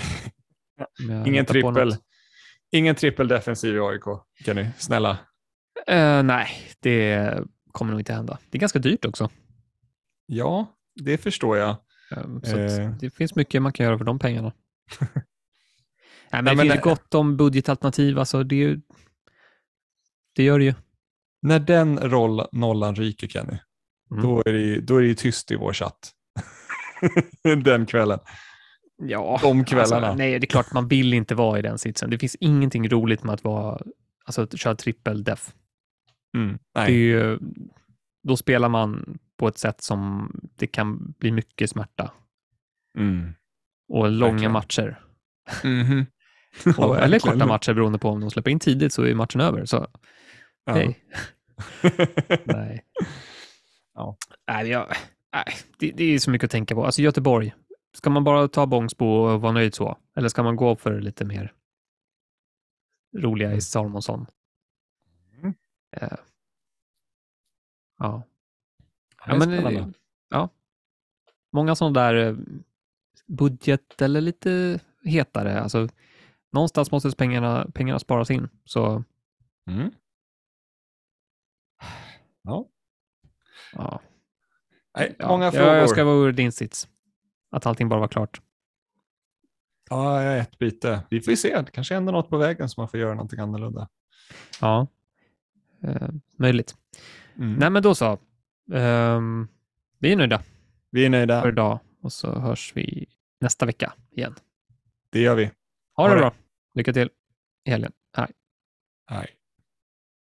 Ingen trippel defensiv i AIK, kan ni snälla? Nej, det kommer nog inte hända. Det är ganska dyrt också. Ja, det förstår jag. Så det finns mycket man kan göra för de pengarna. Nej, men det finns gott om budgetalternativ. Alltså det gör det ju. När den nollan ryker, Kenny, då är det ju tyst i vår chatt. Den kvällen. Ja, de kvällarna. Alltså, nej, det är klart man vill inte vara i den sitsen. Det finns ingenting roligt med att köra trippel def. Nej. Det är ju, då spelar man på ett sätt som det kan bli mycket smärta. Och långa matcher. Eller korta matcher beroende på om de släpper in tidigt så är matchen över. Så hej. Nej. Ja. Det är så mycket att tänka på. Alltså Göteborg. Ska man bara ta Bångsbo och vara nöjd så? Eller ska man gå för lite mer roliga i Salomonsson? Ja. Många sådana där budget eller lite hetare. Alltså, någonstans måste pengarna sparas in. Så. Ja. Nej, många frågor. Jag ska vara ur din sits. Att allting bara var klart. Ja, ett byte. Vi får ju se. Det kanske händer något på vägen så man får göra någonting annorlunda. Ja. möjligt. Nej, men då så. Vi är nöjda. Vi är nöjda. För idag. Och så hörs vi nästa vecka igen. Det gör vi. Ha det bra. Lycka till i helgen. Hej. Hej.